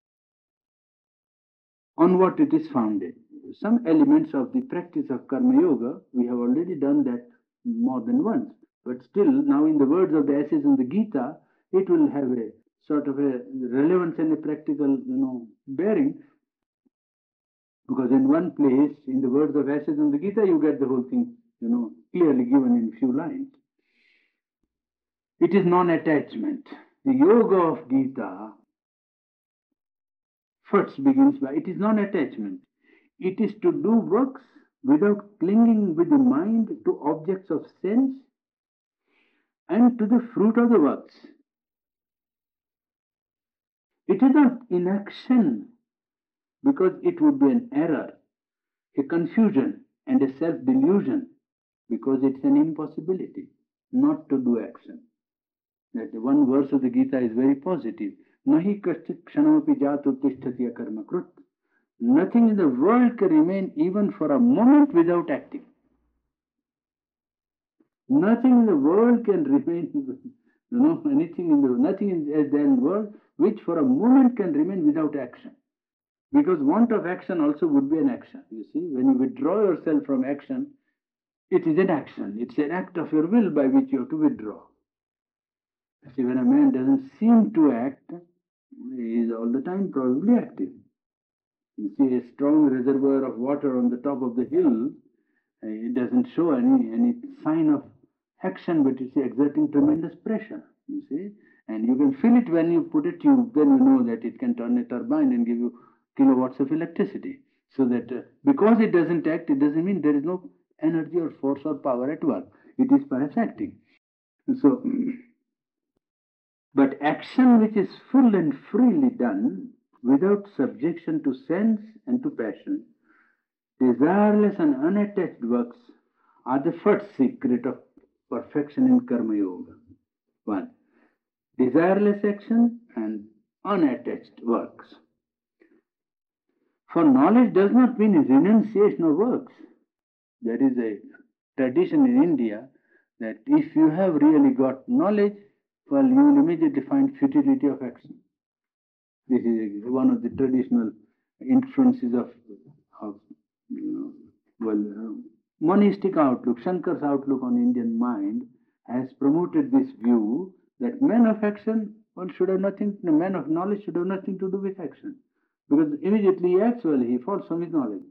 On what it is founded? Some elements of the practice of karma yoga, we have already done that more than once. But still, now in the words of the essays in the Gita, it will have a sort of a relevance and a practical, you know, bearing. Because in one place, in the words of essays in the Gita, you get the whole thing, you know, clearly given in few lines. It is non-attachment. The yoga of Gita first begins by, it is non-attachment. It is to do works without clinging with the mind to objects of sense and to the fruit of the works. It is not inaction, because it would be an error, a confusion, and a self-delusion, because it's an impossibility not to do action. That one verse of the Gita is very positive. Nahi kaschit kshanamapi jatu tishtati karma krut. Nothing in the world can remain even for a moment without acting. Nothing in the world can remain, you know, anything in the nothing in the world which for a moment can remain without action. Because want of action also would be an action. You see, when you withdraw yourself from action, it is an action. It's an act of your will by which you have to withdraw. See, when a man doesn't seem to act, he is all the time probably active. You see a strong reservoir of water on the top of the hill, it doesn't show any, any sign of action, but it's exerting tremendous pressure, you see. And you can feel it when you put a tube, then you know that it can turn a turbine and give you kilowatts of electricity. So that uh, because it doesn't act, it doesn't mean there is no energy or force or power at work. It is perhaps acting. So, but action which is full and freely done, without subjection to sense and to passion, desireless and unattached works are the first secret of perfection in Karma Yoga. One, desireless action and unattached works. For knowledge does not mean renunciation of works. There is a tradition in India that if you have really got knowledge, well, you will immediately find futility of action. This is one of the traditional influences of, of you know, well, uh, monistic outlook. Shankar's outlook on Indian mind has promoted this view that men of action, one should have nothing, the man of knowledge should have nothing to do with action. Because immediately he acts well, he falls from his knowledge.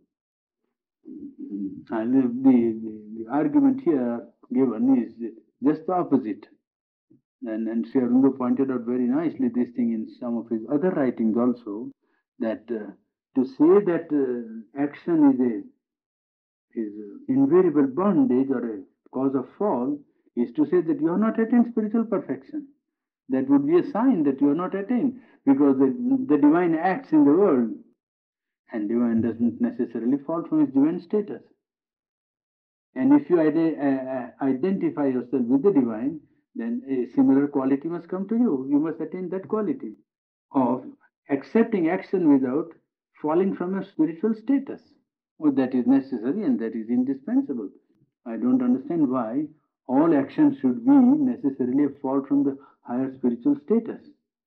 And the, the, the argument here given is just the opposite. And, and Sri Aurobindo pointed out very nicely this thing in some of his other writings also, that uh, to say that uh, action is a is a invariable bondage or a cause of fall is to say that you are not attained spiritual perfection. That would be a sign that you are not attained, because the, the divine acts in the world, and divine doesn't necessarily fall from its divine status. And if you ide- uh, uh, identify yourself with the divine, then a similar quality must come to you. You must attain that quality of accepting action without falling from a spiritual status. Oh, that is necessary and that is indispensable. I don't understand why all action should be necessarily a fall from the higher spiritual status.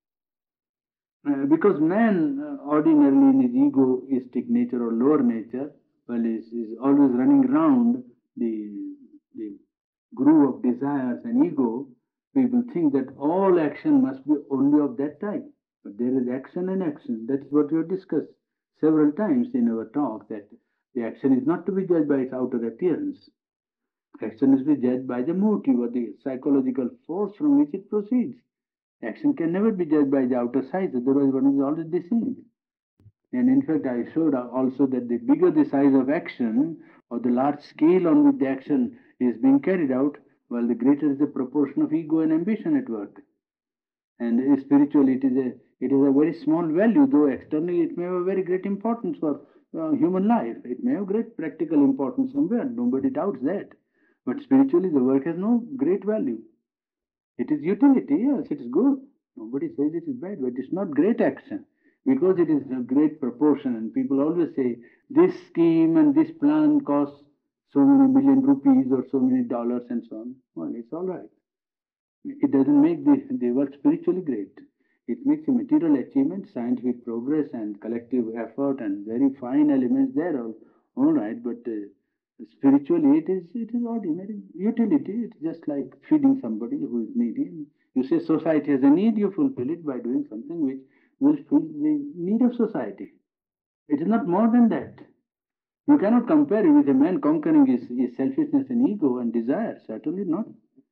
Uh, because man uh, ordinarily in his egoistic nature or lower nature, well, is, is always running around the, the groove of desires and ego. People think that all action must be only of that type. But there is action and action. That's what we have discussed several times in our talk, that the action is not to be judged by its outer appearance. Action is to be judged by the motive or the psychological force from which it proceeds. Action can never be judged by the outer size, otherwise one is always deceived. And in fact, I showed also that the bigger the size of action or the large scale on which the action is being carried out, well, the greater is the proportion of ego and ambition at work. And spiritually, it is a it is a very small value, though externally it may have a very great importance for uh, human life. It may have great practical importance somewhere. Nobody doubts that. But spiritually, the work has no great value. It is utility, yes, it is good. Nobody says it is bad, but it's not great action because it is a great proportion. And people always say this scheme and this plan costs so many million rupees or so many dollars and so on. Well, it's all right. It doesn't make the, the work spiritually great. It makes a material achievement, scientific progress, and collective effort, and very fine elements there. All, all right, but uh, spiritually, it is it is ordinary utility. It's just like feeding somebody who is needy. You say society has a need, you fulfill it by doing something which will fill the need of society. It is not more than that. You cannot compare it with a man conquering his, his selfishness and ego and desire. Certainly not.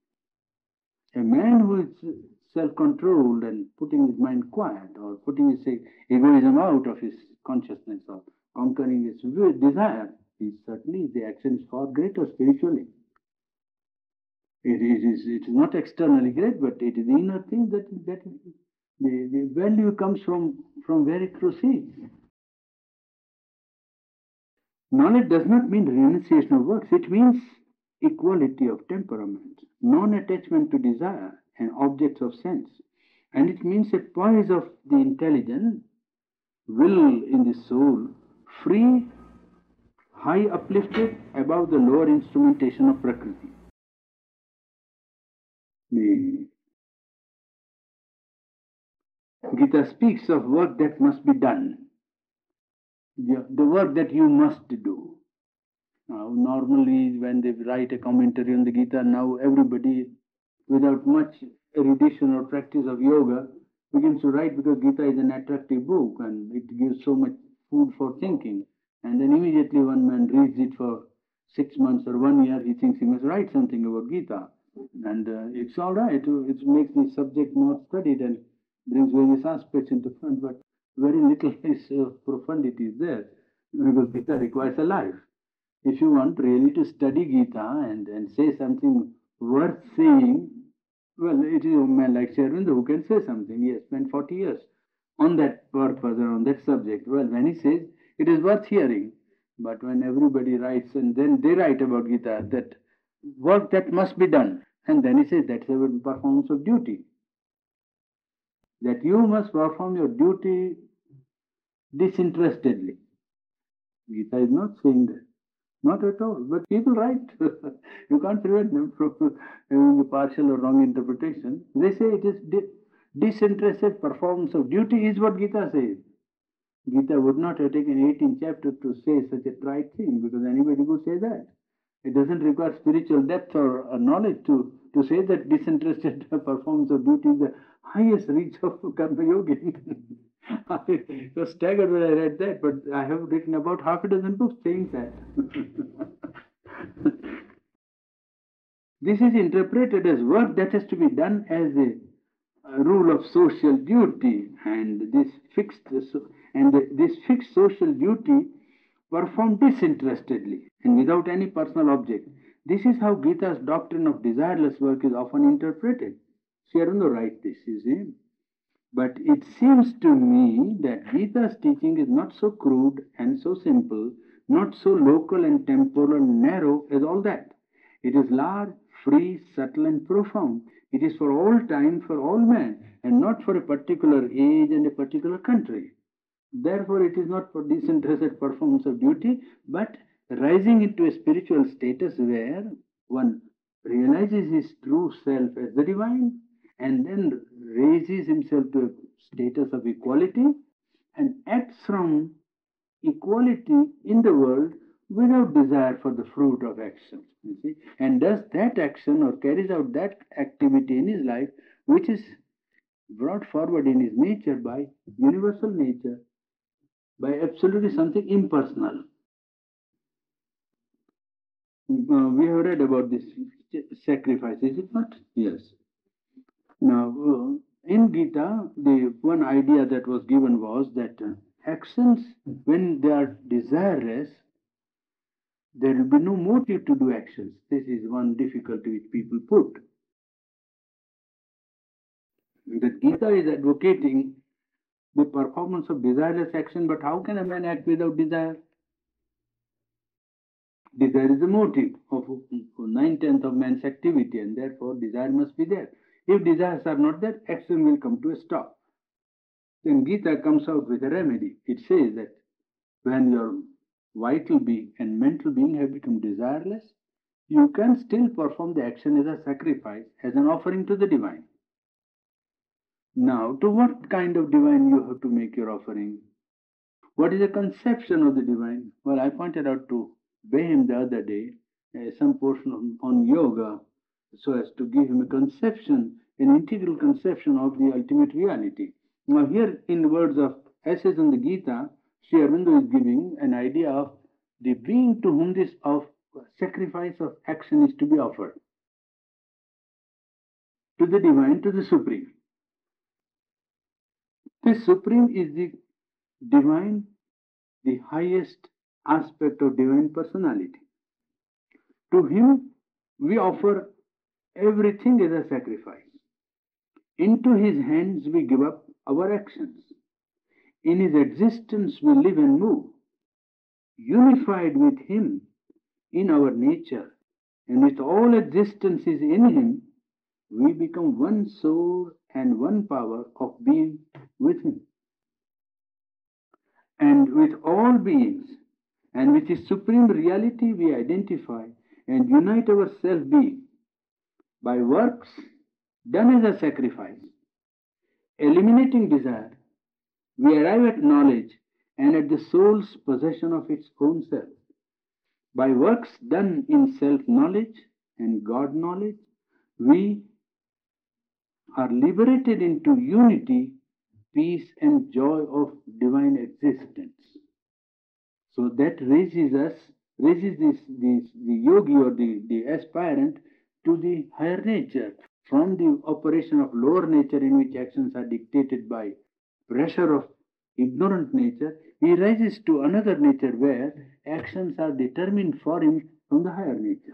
A man who is self-controlled and putting his mind quiet, or putting his egoism out of his consciousness, or conquering his desire, is certainly the action is far greater spiritually. It is, it is not externally great, but it is the inner thing that, that the, the value comes from, from where it proceeds. Knowledge does not mean renunciation of works. It means equality of temperament, non-attachment to desire and objects of sense. And it means a poise of the intelligence, will in the soul, free, high uplifted above the lower instrumentation of Prakriti. The Gita speaks of work that must be done, the, the work that you must do. Now, normally, when they write a commentary on the Gita, now everybody, without much erudition or practice of yoga, begins to write because Gita is an attractive book and it gives so much food for thinking. And then immediately one man reads it for six months or one year, he thinks he must write something about Gita. And uh, it's all right, it makes the subject more studied and brings various aspects into front, but very little is, uh, profundity is there because Gita requires a life. If you want really to study Gita and, and say something worth saying, well, it is a man like Sri Aurobindo who can say something. He has spent forty years on that purpose or on that subject. Well, when he says it is worth hearing, but when everybody writes and then they write about Gita, that work that must be done, and then he says that's a performance of duty. That you must perform your duty disinterestedly. Gita is not saying that. Not at all. But people write. You can't prevent them from having a partial or wrong interpretation. They say it is di- disinterested performance of duty is what Gita says. Gita would not have taken eighteen chapters to say such a trite thing because anybody could say that. It doesn't require spiritual depth or, or knowledge to, to say that disinterested performance of duty is the highest reach of Karma Yogi. I was staggered when I read that, but I have written about half a dozen books saying that. This is interpreted as work that has to be done as a, a rule of social duty, and this fixed and this fixed social duty performed disinterestedly and without any personal object. This is how Gita's doctrine of desireless work is often interpreted. Sri Aurobindo writes this, you see. But it seems to me that Gita's teaching is not so crude and so simple not so local and temporal and narrow as all that. It is large, free, subtle, and profound. It is for all time, for all men, and not for a particular age and a particular country. Therefore, it is not for disinterested performance of duty, but rising into a spiritual status where one realizes his true self as the divine and then raises himself to a status of equality and acts from equality in the world without desire for the fruit of action. You see, and does that action or carries out that activity in his life which is brought forward in his nature by universal nature, by absolutely something impersonal. Uh, we have read about this sacrifice, is it not? Yes. Now, uh, in Gita, the one idea that was given was that uh, actions, when they are desireless, there will be no motive to do actions. This is one difficulty which people put. That Gita is advocating the performance of desireless action, but how can a man act without desire? Desire is the motive of nine-tenths of man's activity, and therefore desire must be there. If desires are not there, action will come to a stop. Then Gita comes out with a remedy. It says that when your vital being and mental being have become desireless, you can still perform the action as a sacrifice, as an offering to the divine. Now, to what kind of divine you have to make your offering? What is the conception of the divine? Well, I pointed out to Behim the other day uh, some portion on, on yoga so as to give him a conception, an integral conception of the ultimate reality. Now, here in words of Essays on the Gita, Sri Aurobindo is giving an idea of the being to whom this of sacrifice of action is to be offered. To the divine, to the supreme. This supreme is the divine, the highest aspect of divine personality. To him, we offer everything as a sacrifice. Into his hands we give up our actions. In his existence we live and move. Unified with him in our nature and with all existences in him, we become one soul and one power of being with him. And with all beings and with his supreme reality we identify and unite our self-being by works done as a sacrifice. Eliminating desire, we arrive at knowledge and at the soul's possession of its own self. By works done in self-knowledge and God-knowledge, we are liberated into unity, peace and joy of divine existence. So that raises us, raises this, this the yogi or the, the aspirant to the higher nature, from the operation of lower nature in which actions are dictated by pressure of ignorant nature, he rises to another nature where actions are determined for him from the higher nature.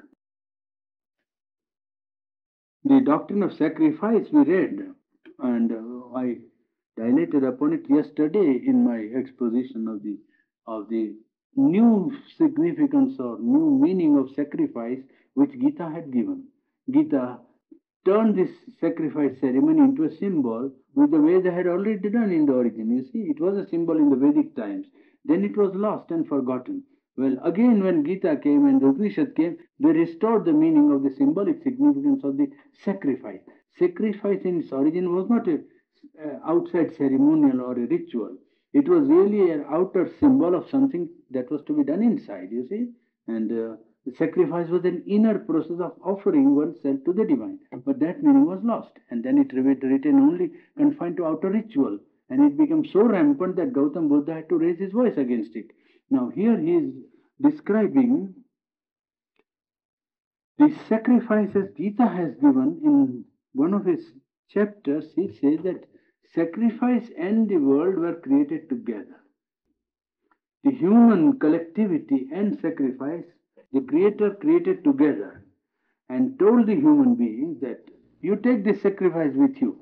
The doctrine of sacrifice we read, and uh, I dilated upon it yesterday in my exposition of the of the new significance or new meaning of sacrifice which Gita had given. Gita turned this sacrifice ceremony into a symbol with the way they had already done in the origin. You see, it was a symbol in the Vedic times. Then it was lost and forgotten. Well, again when Gita came and the Upanishad came, they restored the meaning of the symbolic significance of the sacrifice. Sacrifice in its origin was not a uh, outside ceremonial or a ritual. It was really an outer symbol of something that was to be done inside, you see. And uh, the sacrifice was an inner process of offering oneself to the divine. But that meaning was lost. And then it retained only confined to outer ritual. And it became so rampant that Gautam Buddha had to raise his voice against it. Now here he is describing the sacrifices Gita has given in one of his chapters. He says that sacrifice and the world were created together. The human collectivity and sacrifice, the Creator created together and told the human beings that you take this sacrifice with you.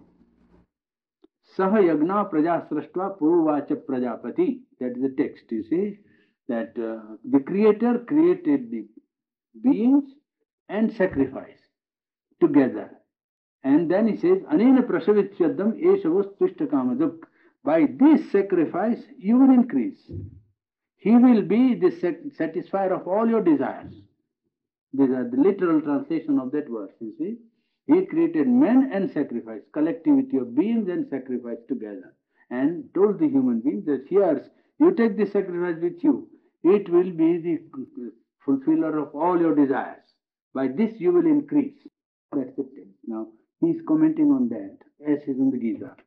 Saha yagna praja srashtva puruvacha prajapati. That is the text, you see. that uh, the Creator created the beings and sacrifice together. And then he says, Anena prasavityaddam eshavos twishta kamaduk. By this sacrifice, you will increase. He will be the satisfier of all your desires. These are the literal translation of that verse, you see. He created man and sacrifice, collectivity of beings and sacrifice together. And told the human beings that here, you take this sacrifice with you. It will be the fulfiller of all your desires. By this you will increase. That's the text. Now, he is commenting on that, as is in the Gita.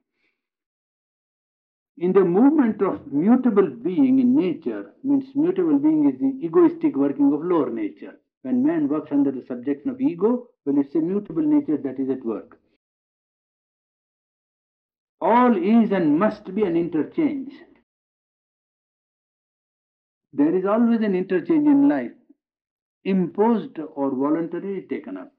In the movement of mutable being in nature, means mutable being is the egoistic working of lower nature. When man works under the subjection of ego, well, it's a mutable nature that is at work. All is and must be an interchange. There is always an interchange in life, imposed or voluntarily taken up.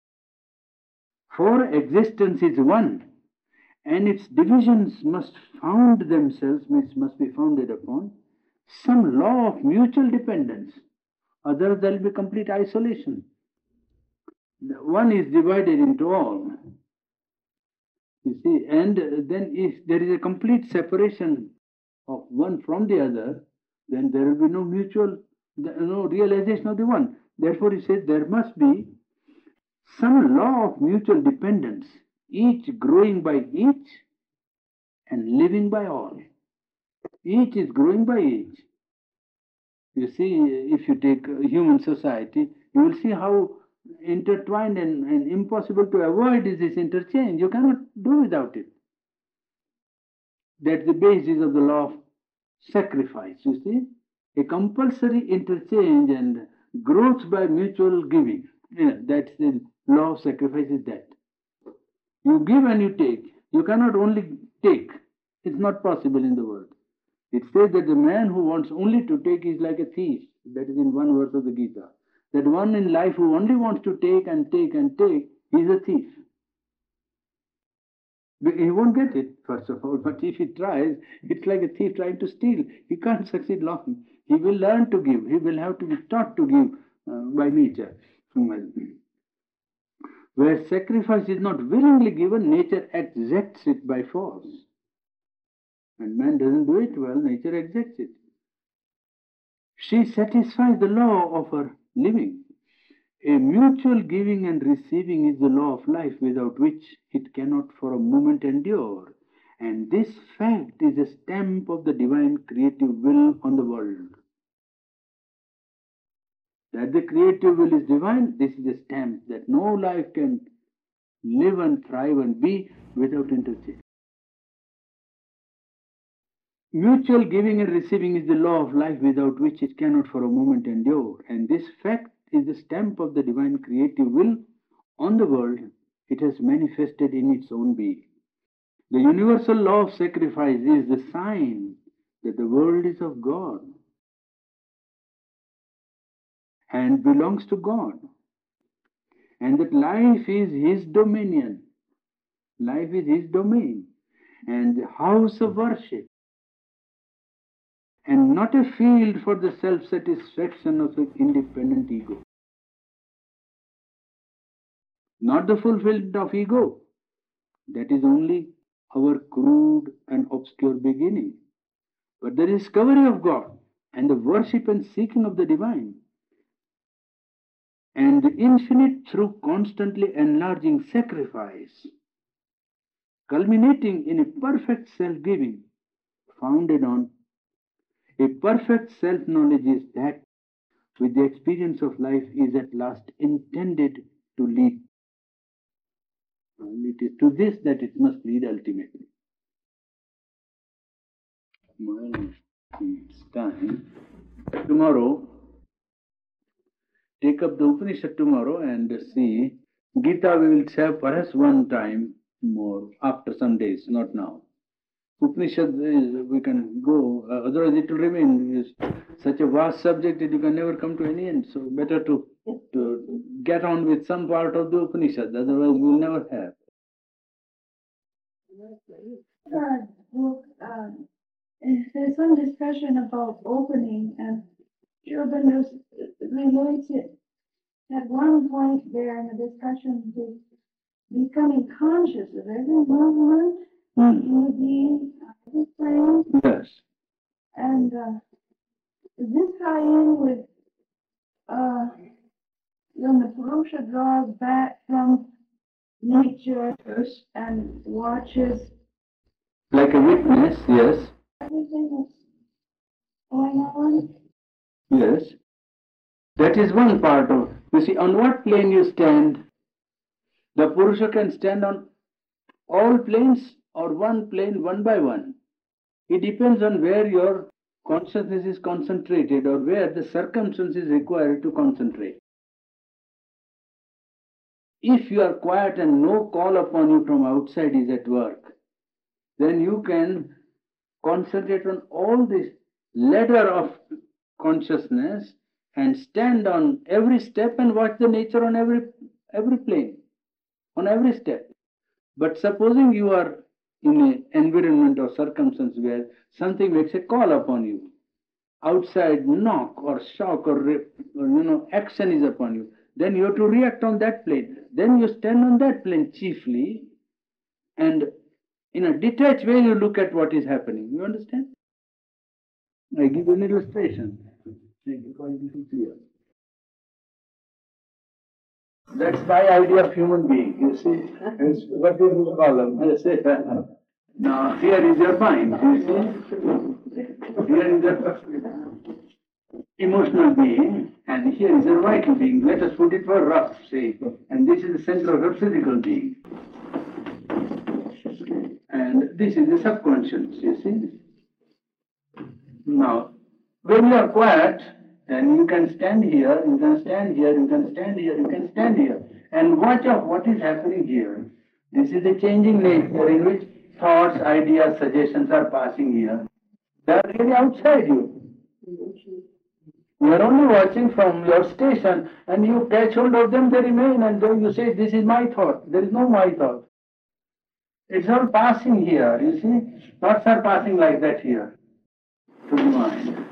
For existence is one, and its divisions must found themselves, means must be founded upon some law of mutual dependence. Otherwise, there will be complete isolation. One is divided into all. You see, and then if there is a complete separation of one from the other, then there will be no mutual, no realization of the one. Therefore, he says there must be some law of mutual dependence, each growing by each and living by all. Each is growing by each. You see, if you take human society, you will see how intertwined and, and impossible to avoid is this interchange. You cannot do without it. That's the basis of the law of sacrifice, you see. A compulsory interchange and growth by mutual giving. Yeah, that's the law of sacrifice is that. You give and you take. You cannot only take. It's not possible in the world. It says that the man who wants only to take is like a thief. That is in one verse of the Gita. That one in life who only wants to take and take and take is a thief. He won't get it, first of all, but if he tries, it's like a thief trying to steal. He can't succeed long. He will learn to give. He will have to be taught to give uh, by nature. Where sacrifice is not willingly given, nature exacts it by force. When man doesn't do it well, nature exacts it. She satisfies the law of her living. A mutual giving and receiving is the law of life, without which it cannot for a moment endure. And this fact is a stamp of the divine creative will on the world. That the creative will is divine, this is a stamp that no life can live and thrive and be without interchange. Mutual giving and receiving is the law of life, without which it cannot for a moment endure. And this fact is the stamp of the divine creative will on the world. It has manifested in its own being. The universal law of sacrifice is the sign that the world is of God and belongs to God, and that life is His dominion. Life is His domain and the house of worship, and not a field for the self-satisfaction of an independent ego. Not the fulfillment of ego. That is only our crude and obscure beginning. But the discovery of God and the worship and seeking of the divine, and the infinite through constantly enlarging sacrifice, culminating in a perfect self-giving founded on a perfect self-knowledge, is that which the experience of life is at last intended to lead. And it is to this that it must lead ultimately. Well, it's time. Tomorrow, take up the Upanishad tomorrow and see. Gita we will have perhaps one time more, after some days, not now. Upanishad is, we can go, uh, otherwise it will remain is such a vast subject that you can never come to any end. So better to, to get on with some part of the Upanishad, otherwise we will never have. Uh, well, uh, there's some discussion about opening and Urban relates it at one point there in the discussion to becoming conscious of every movement Hmm. in the being, every frame. Yes. And uh, does this tie in with uh, when the Purusha draws back from nature Yes. and watches Like a witness, yes. everything that's going on? Yes. That is one part of. You see, on what plane you stand, the Purusha can stand on all planes or one plane one by one. It depends on where your consciousness is concentrated or where the circumstance is required to concentrate. If you are quiet and no call upon you from outside is at work, then you can concentrate on all this ladder of consciousness and stand on every step and watch the nature on every every plane, on every step. But supposing you are in an environment or circumstance where something makes a call upon you, outside knock or shock or, or you know action is upon you, then you have to react on that plane. Then you stand on that plane chiefly, and in a detached way you look at what is happening. You understand? I give you an illustration. That's my idea of human being. You see, it's what do you call them? You see, now here is your mind. You see, here is your emotional being, and here is your vital being. Let us put it for rough, say, and this is the center of your physical being, and this is the subconscious. You see. Now, when you are quiet, then you can stand here, you can stand here, you can stand here, you can stand here, and watch out what is happening here. This is the changing nature in which thoughts, ideas, suggestions are passing here. They are really outside you. You are only watching from your station, and you catch hold of them, they remain, and then you say, this is my thought. There is no my thought. It's all passing here, you see. Thoughts are passing like that here to the mind.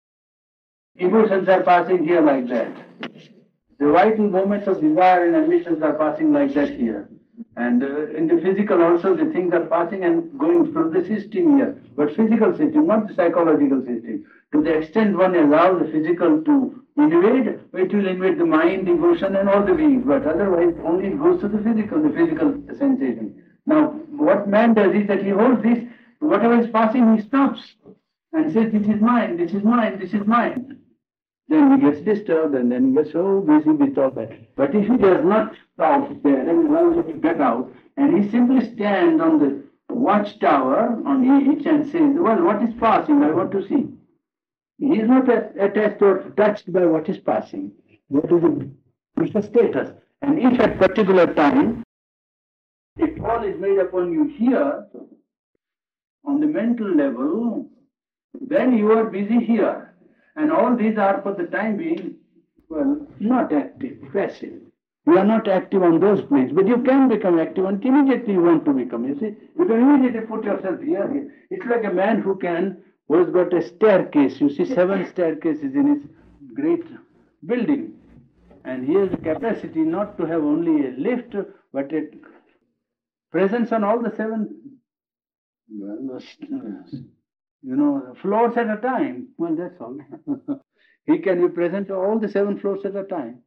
Emotions are passing here like that. The vital moments of desire and ambitions are passing like that here. And uh, in the physical also, the things are passing and going through the system here. But physical system, not the psychological system. To the extent one allows the physical to invade, it will invade the mind, emotion, and all the beings. But otherwise, only it goes to the physical, the physical sensation. Now, what man does is that he holds this, whatever is passing, he stops and says, this is mine, this is mine, this is mine. Then he gets disturbed and then he gets so busy with all that. But if he does not stop there and allows it to get out, and he simply stands on the watchtower on each and says, well, what is passing? I want to see. He is not attached or touched by what is passing. What is the, it's a status. And if at particular time, a call is made upon you here, on the mental level, then you are busy here. And all these are for the time being, well, not active, passive. You are not active on those planes, but you can become active and immediately you want to become. You see, you can immediately put yourself here. here. It's like a man who can, who has got a staircase. You see, seven staircases in his great building. And he has the capacity not to have only a lift, but a presence on all the seven, well, you know, floors at a time. Well, that's all. He can be present to all the seven floors at a time.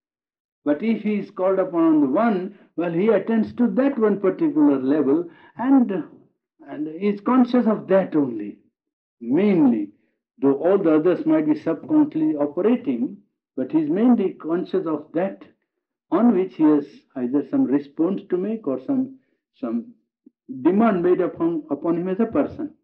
But if he is called upon on the one, well, he attends to that one particular level and, and is conscious of that only, mainly. Though all the others might be subconsciously operating, but he is mainly conscious of that on which he has either some response to make or some, some demand made upon, upon him as a person.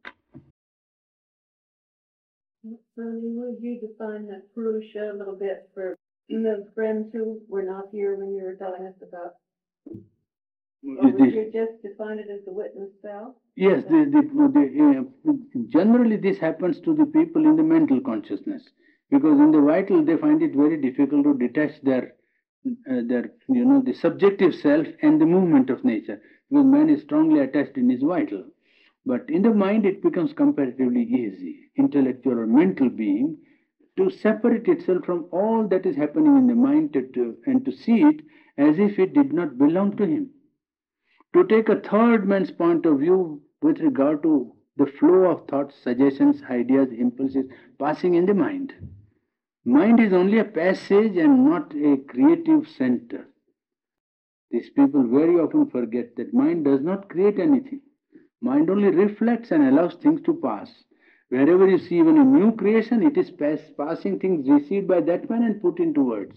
Sonny, would you define that Purusha a little bit for those friends who were not here when you were telling us about? Or would you just define it as the witness self? Yes, the, the, the, uh, generally this happens to the people in the mental consciousness, because in the vital they find it very difficult to detach their, uh, their you know, the subjective self and the movement of nature, because man is strongly attached in his vital. But in the mind it becomes comparatively easy, intellectual or mental being, to separate itself from all that is happening in the mind to, to, and to see it as if it did not belong to him. To take a third man's point of view with regard to the flow of thoughts, suggestions, ideas, impulses passing in the mind. Mind is only a passage and not a creative center. These people very often forget that mind does not create anything. Mind only reflects and allows things to pass. Wherever you see even a new creation, it is pass, passing things received by that man and put into words.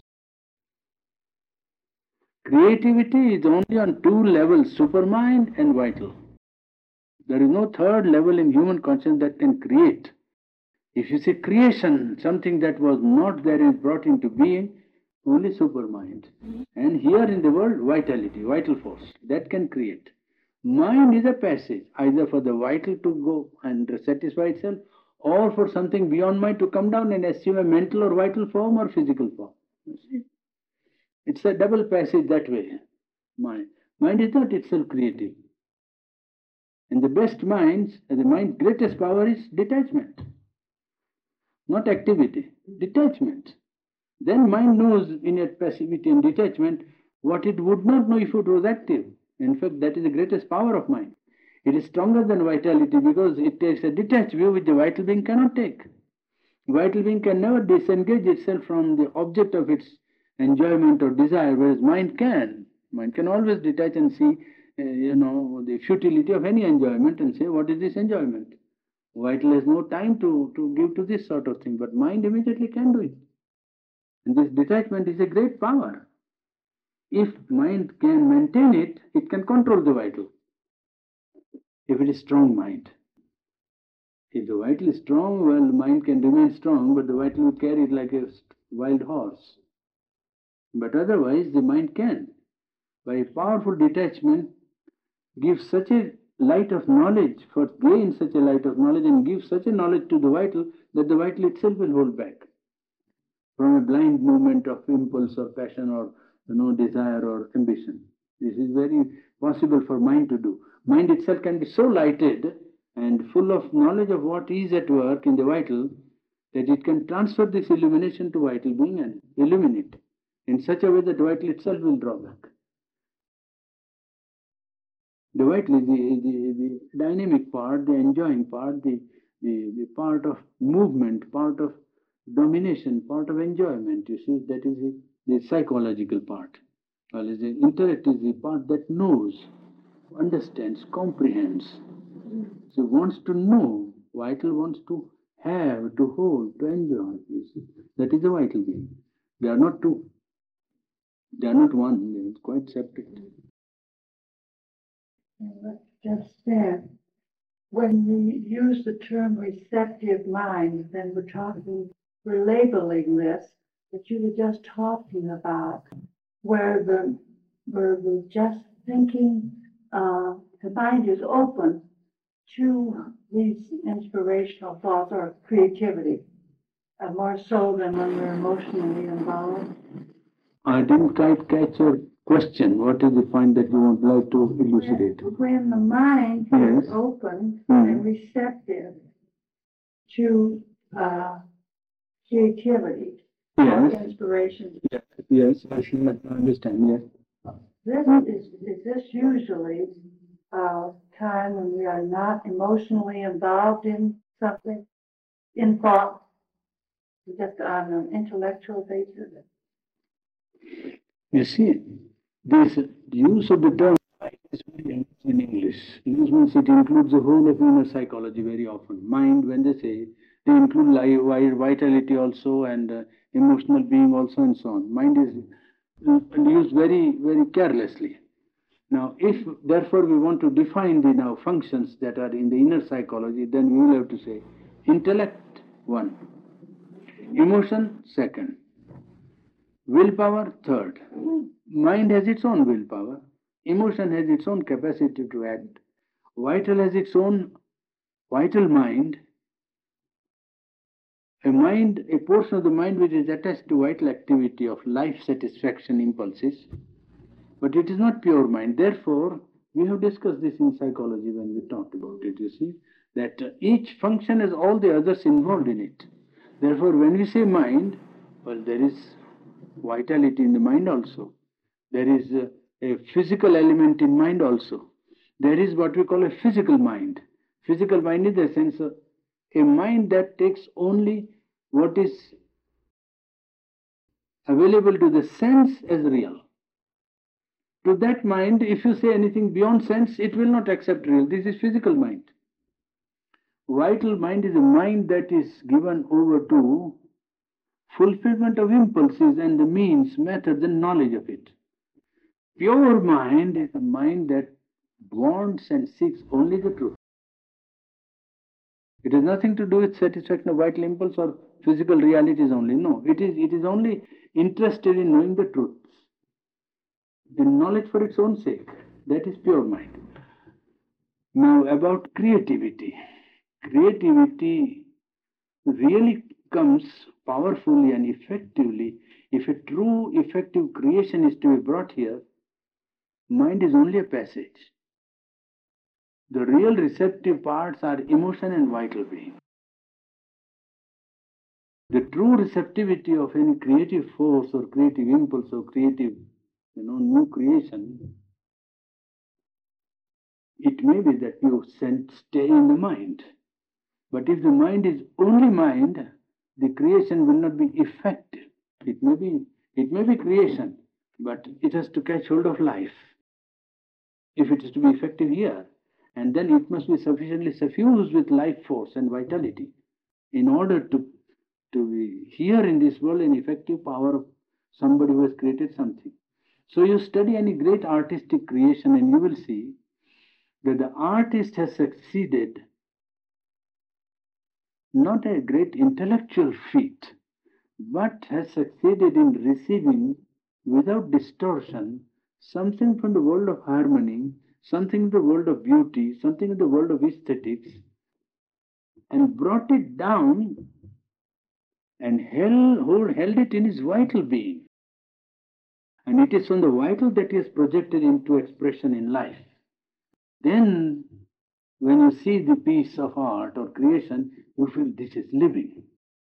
Creativity is only on two levels, supermind and vital. There is no third level in human consciousness that can create. If you say creation, something that was not there is brought into being, only supermind. And here in the world, vitality, vital force, that can create. Mind is a passage, either for the vital to go and satisfy itself, or for something beyond mind to come down and assume a mental or vital form or physical form. You see? It's a double passage that way. Mind. Mind is not itself creative. And the best minds, the mind's greatest power is detachment. Not activity, detachment. Then mind knows in its passivity and detachment what it would not know if it was active. In fact, that is the greatest power of mind. It is stronger than vitality because it takes a detached view which the vital being cannot take. Vital being can never disengage itself from the object of its enjoyment or desire, whereas mind can. Mind can always detach and see, uh, you know, the futility of any enjoyment and say, what is this enjoyment? Vital has no time to, to give to this sort of thing, but mind immediately can do it. And this detachment is a great power. If mind can maintain it, it can control the vital. If it is strong mind. If the vital is strong, well, the mind can remain strong, but the vital will carry it like a wild horse. But otherwise, the mind can, by powerful detachment, give such a light of knowledge, for gain such a light of knowledge and give such a knowledge to the vital that the vital itself will hold back from a blind movement of impulse or passion or you know, desire or ambition. This is very possible for mind to do. Mind itself can be so lighted and full of knowledge of what is at work in the vital that it can transfer this illumination to vital being and illuminate in such a way that vital itself will draw back. The vital is the, the, the dynamic part, the enjoying part, the, the, the part of movement, part of domination, part of enjoyment. You see, that is the, the psychological part. Well, the intellect is the part that knows, understands, comprehends. So wants to know, vital wants to have, to hold, to enjoy. You see, that is the vital being. They are not two. They are not one. They are quite separate. Let's just say, when we use the term receptive mind, then we're talking, we're labeling this that you were just talking about, where the where we're just thinking, uh, the mind is open to these inspirational thoughts or creativity, uh, more so than when we're emotionally involved. I didn't quite catch your question. What is the point that you would like to elucidate? When the mind yes. is open mm-hmm. and receptive to uh, creativity, yes. or inspiration. Yes, yes, I understand, yes. This is, is this usually a time when we are not emotionally involved in something, in thought, just on an intellectual basis? You see, this use of the term is very in English. English means it includes the whole of inner psychology very often. Mind, when they say, they include life, vitality also and uh, emotional being also and so on. Mind is used very, very carelessly. Now, if therefore we want to define the now functions that are in the inner psychology, then we will have to say intellect, one. Emotion, second. Willpower, third. Mind has its own willpower. Emotion has its own capacity to act. Vital has its own vital mind. A mind, a portion of the mind which is attached to vital activity of life satisfaction impulses, but it is not pure mind. Therefore, we have discussed this in psychology when we talked about it, you see, that uh, each function has all the others involved in it. Therefore, when we say mind, well, there is vitality in the mind also. There is a, a physical element in mind also. There is what we call a physical mind. Physical mind is the sense of a mind that takes only what is available to the sense as real. To that mind, if you say anything beyond sense, it will not accept real. This is physical mind. Vital mind is a mind that is given over to fulfillment of impulses and the means, methods, and knowledge of it. Pure mind is a mind that wants and seeks only the truth. It has nothing to do with satisfaction of vital impulse or physical realities only. No, it is, it is only interested in knowing the truth. In knowledge for its own sake. That is pure mind. Now about creativity. Creativity really comes powerfully and effectively if a true effective creation is to be brought here. Mind is only a passage. The real receptive parts are emotion and vital being. The true receptivity of any creative force or creative impulse or creative, you know, new creation, it may be that you stay in the mind. But if the mind is only mind, the creation will not be effective. It may be, it may be creation, but it has to catch hold of life if it is to be effective here. And then it must be sufficiently suffused with life force and vitality in order to, to be here in this world an effective power of somebody who has created something. So you study any great artistic creation and you will see that the artist has succeeded not a great intellectual feat, but has succeeded in receiving without distortion something from the world of harmony, something in the world of beauty, something in the world of aesthetics, and brought it down and held, hold, held it in his vital being. And it is from the vital that he has projected into expression in life. Then, when you see the piece of art or creation, you feel this is living.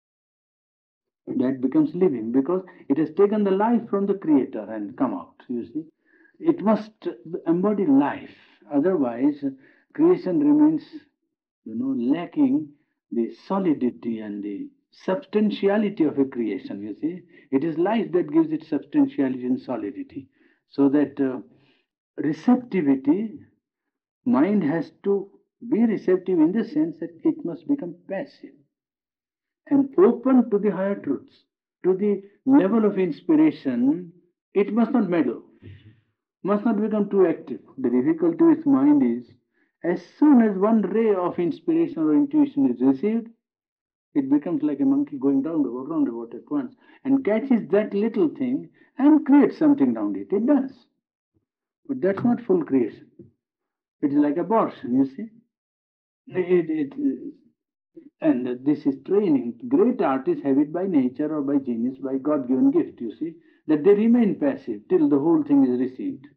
That becomes living because it has taken the life from the creator and come out, you see. It must embody life. Otherwise, creation remains, you know, lacking the solidity and the substantiality of a creation, you see. It is life that gives it substantiality and solidity. So that uh, receptivity, mind has to be receptive in the sense that it must become passive and open to the higher truths. To the level of inspiration, it must not meddle, must not become too active. The difficulty with mind is, as soon as one ray of inspiration or intuition is received, it becomes like a monkey going down the road, round the road at once, and catches that little thing and creates something around it. It does. But that's not full creation. It is like abortion, you see. It, it, it, and this is training. Great artists have it by nature or by genius, by God-given gift, you see, that they remain passive till the whole thing is received.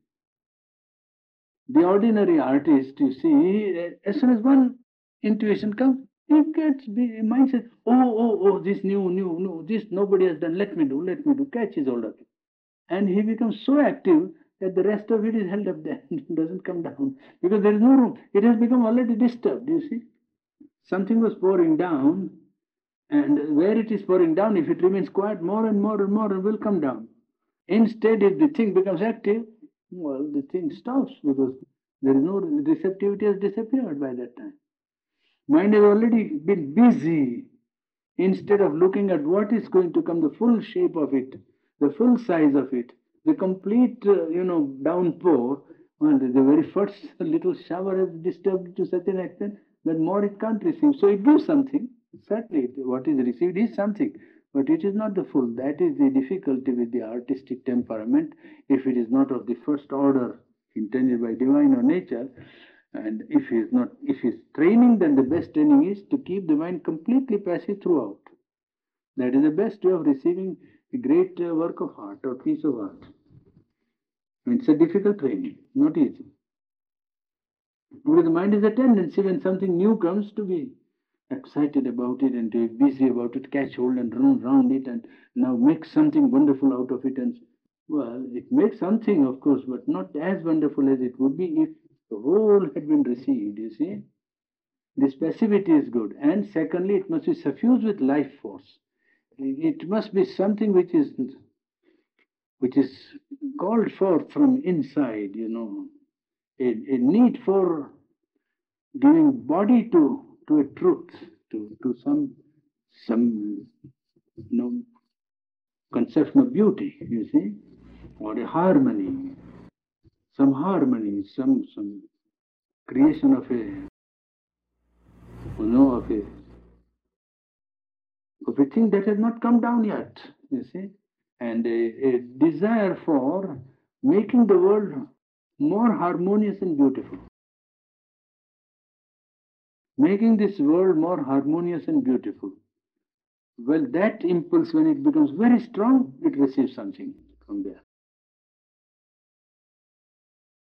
The ordinary artist, you see, as soon as one intuition comes, he gets, mind says, oh, oh, oh, this new, new, new, this nobody has done, let me do, let me do, catches hold of it. And he becomes so active that the rest of it is held up there, it doesn't come down, because there is no room. It has become already disturbed, you see. Something was pouring down, and where it is pouring down, if it remains quiet, more and more and more, it will come down. Instead, if the thing becomes active, well, the thing stops because there is no receptivity, has disappeared by that time. Mind has already been busy. Instead of looking at what is going to come, the full shape of it, the full size of it, the complete, uh, you know, downpour, well, the very first little shower has disturbed it to such an extent that more it can't receive. So it gives something. Certainly, what is received is something, but it is not the full. That is the difficulty with the artistic temperament. If it is not of the first order intended by divine or nature, and if he is not, if he is training, then the best training is to keep the mind completely passive throughout. That is the best way of receiving a great uh, work of art or piece of art. It's a difficult training, not easy. Because the mind is a tendency when something new comes to be excited about it and to be busy about it, catch hold and run around it and now make something wonderful out of it. And well, it makes something, of course, but not as wonderful as it would be if the whole had been received, you see. This passivity is good. And secondly, it must be suffused with life force. It must be something which is which is called forth from inside, you know, a, a need for giving body to to a truth, to, to some some you know conception of beauty, you see, or a harmony, some harmony, some some creation of a you know of a of a thing that has not come down yet, you see, and a, a desire for making the world more harmonious and beautiful. Making this world more harmonious and beautiful. Well, that impulse, when it becomes very strong, it receives something from there.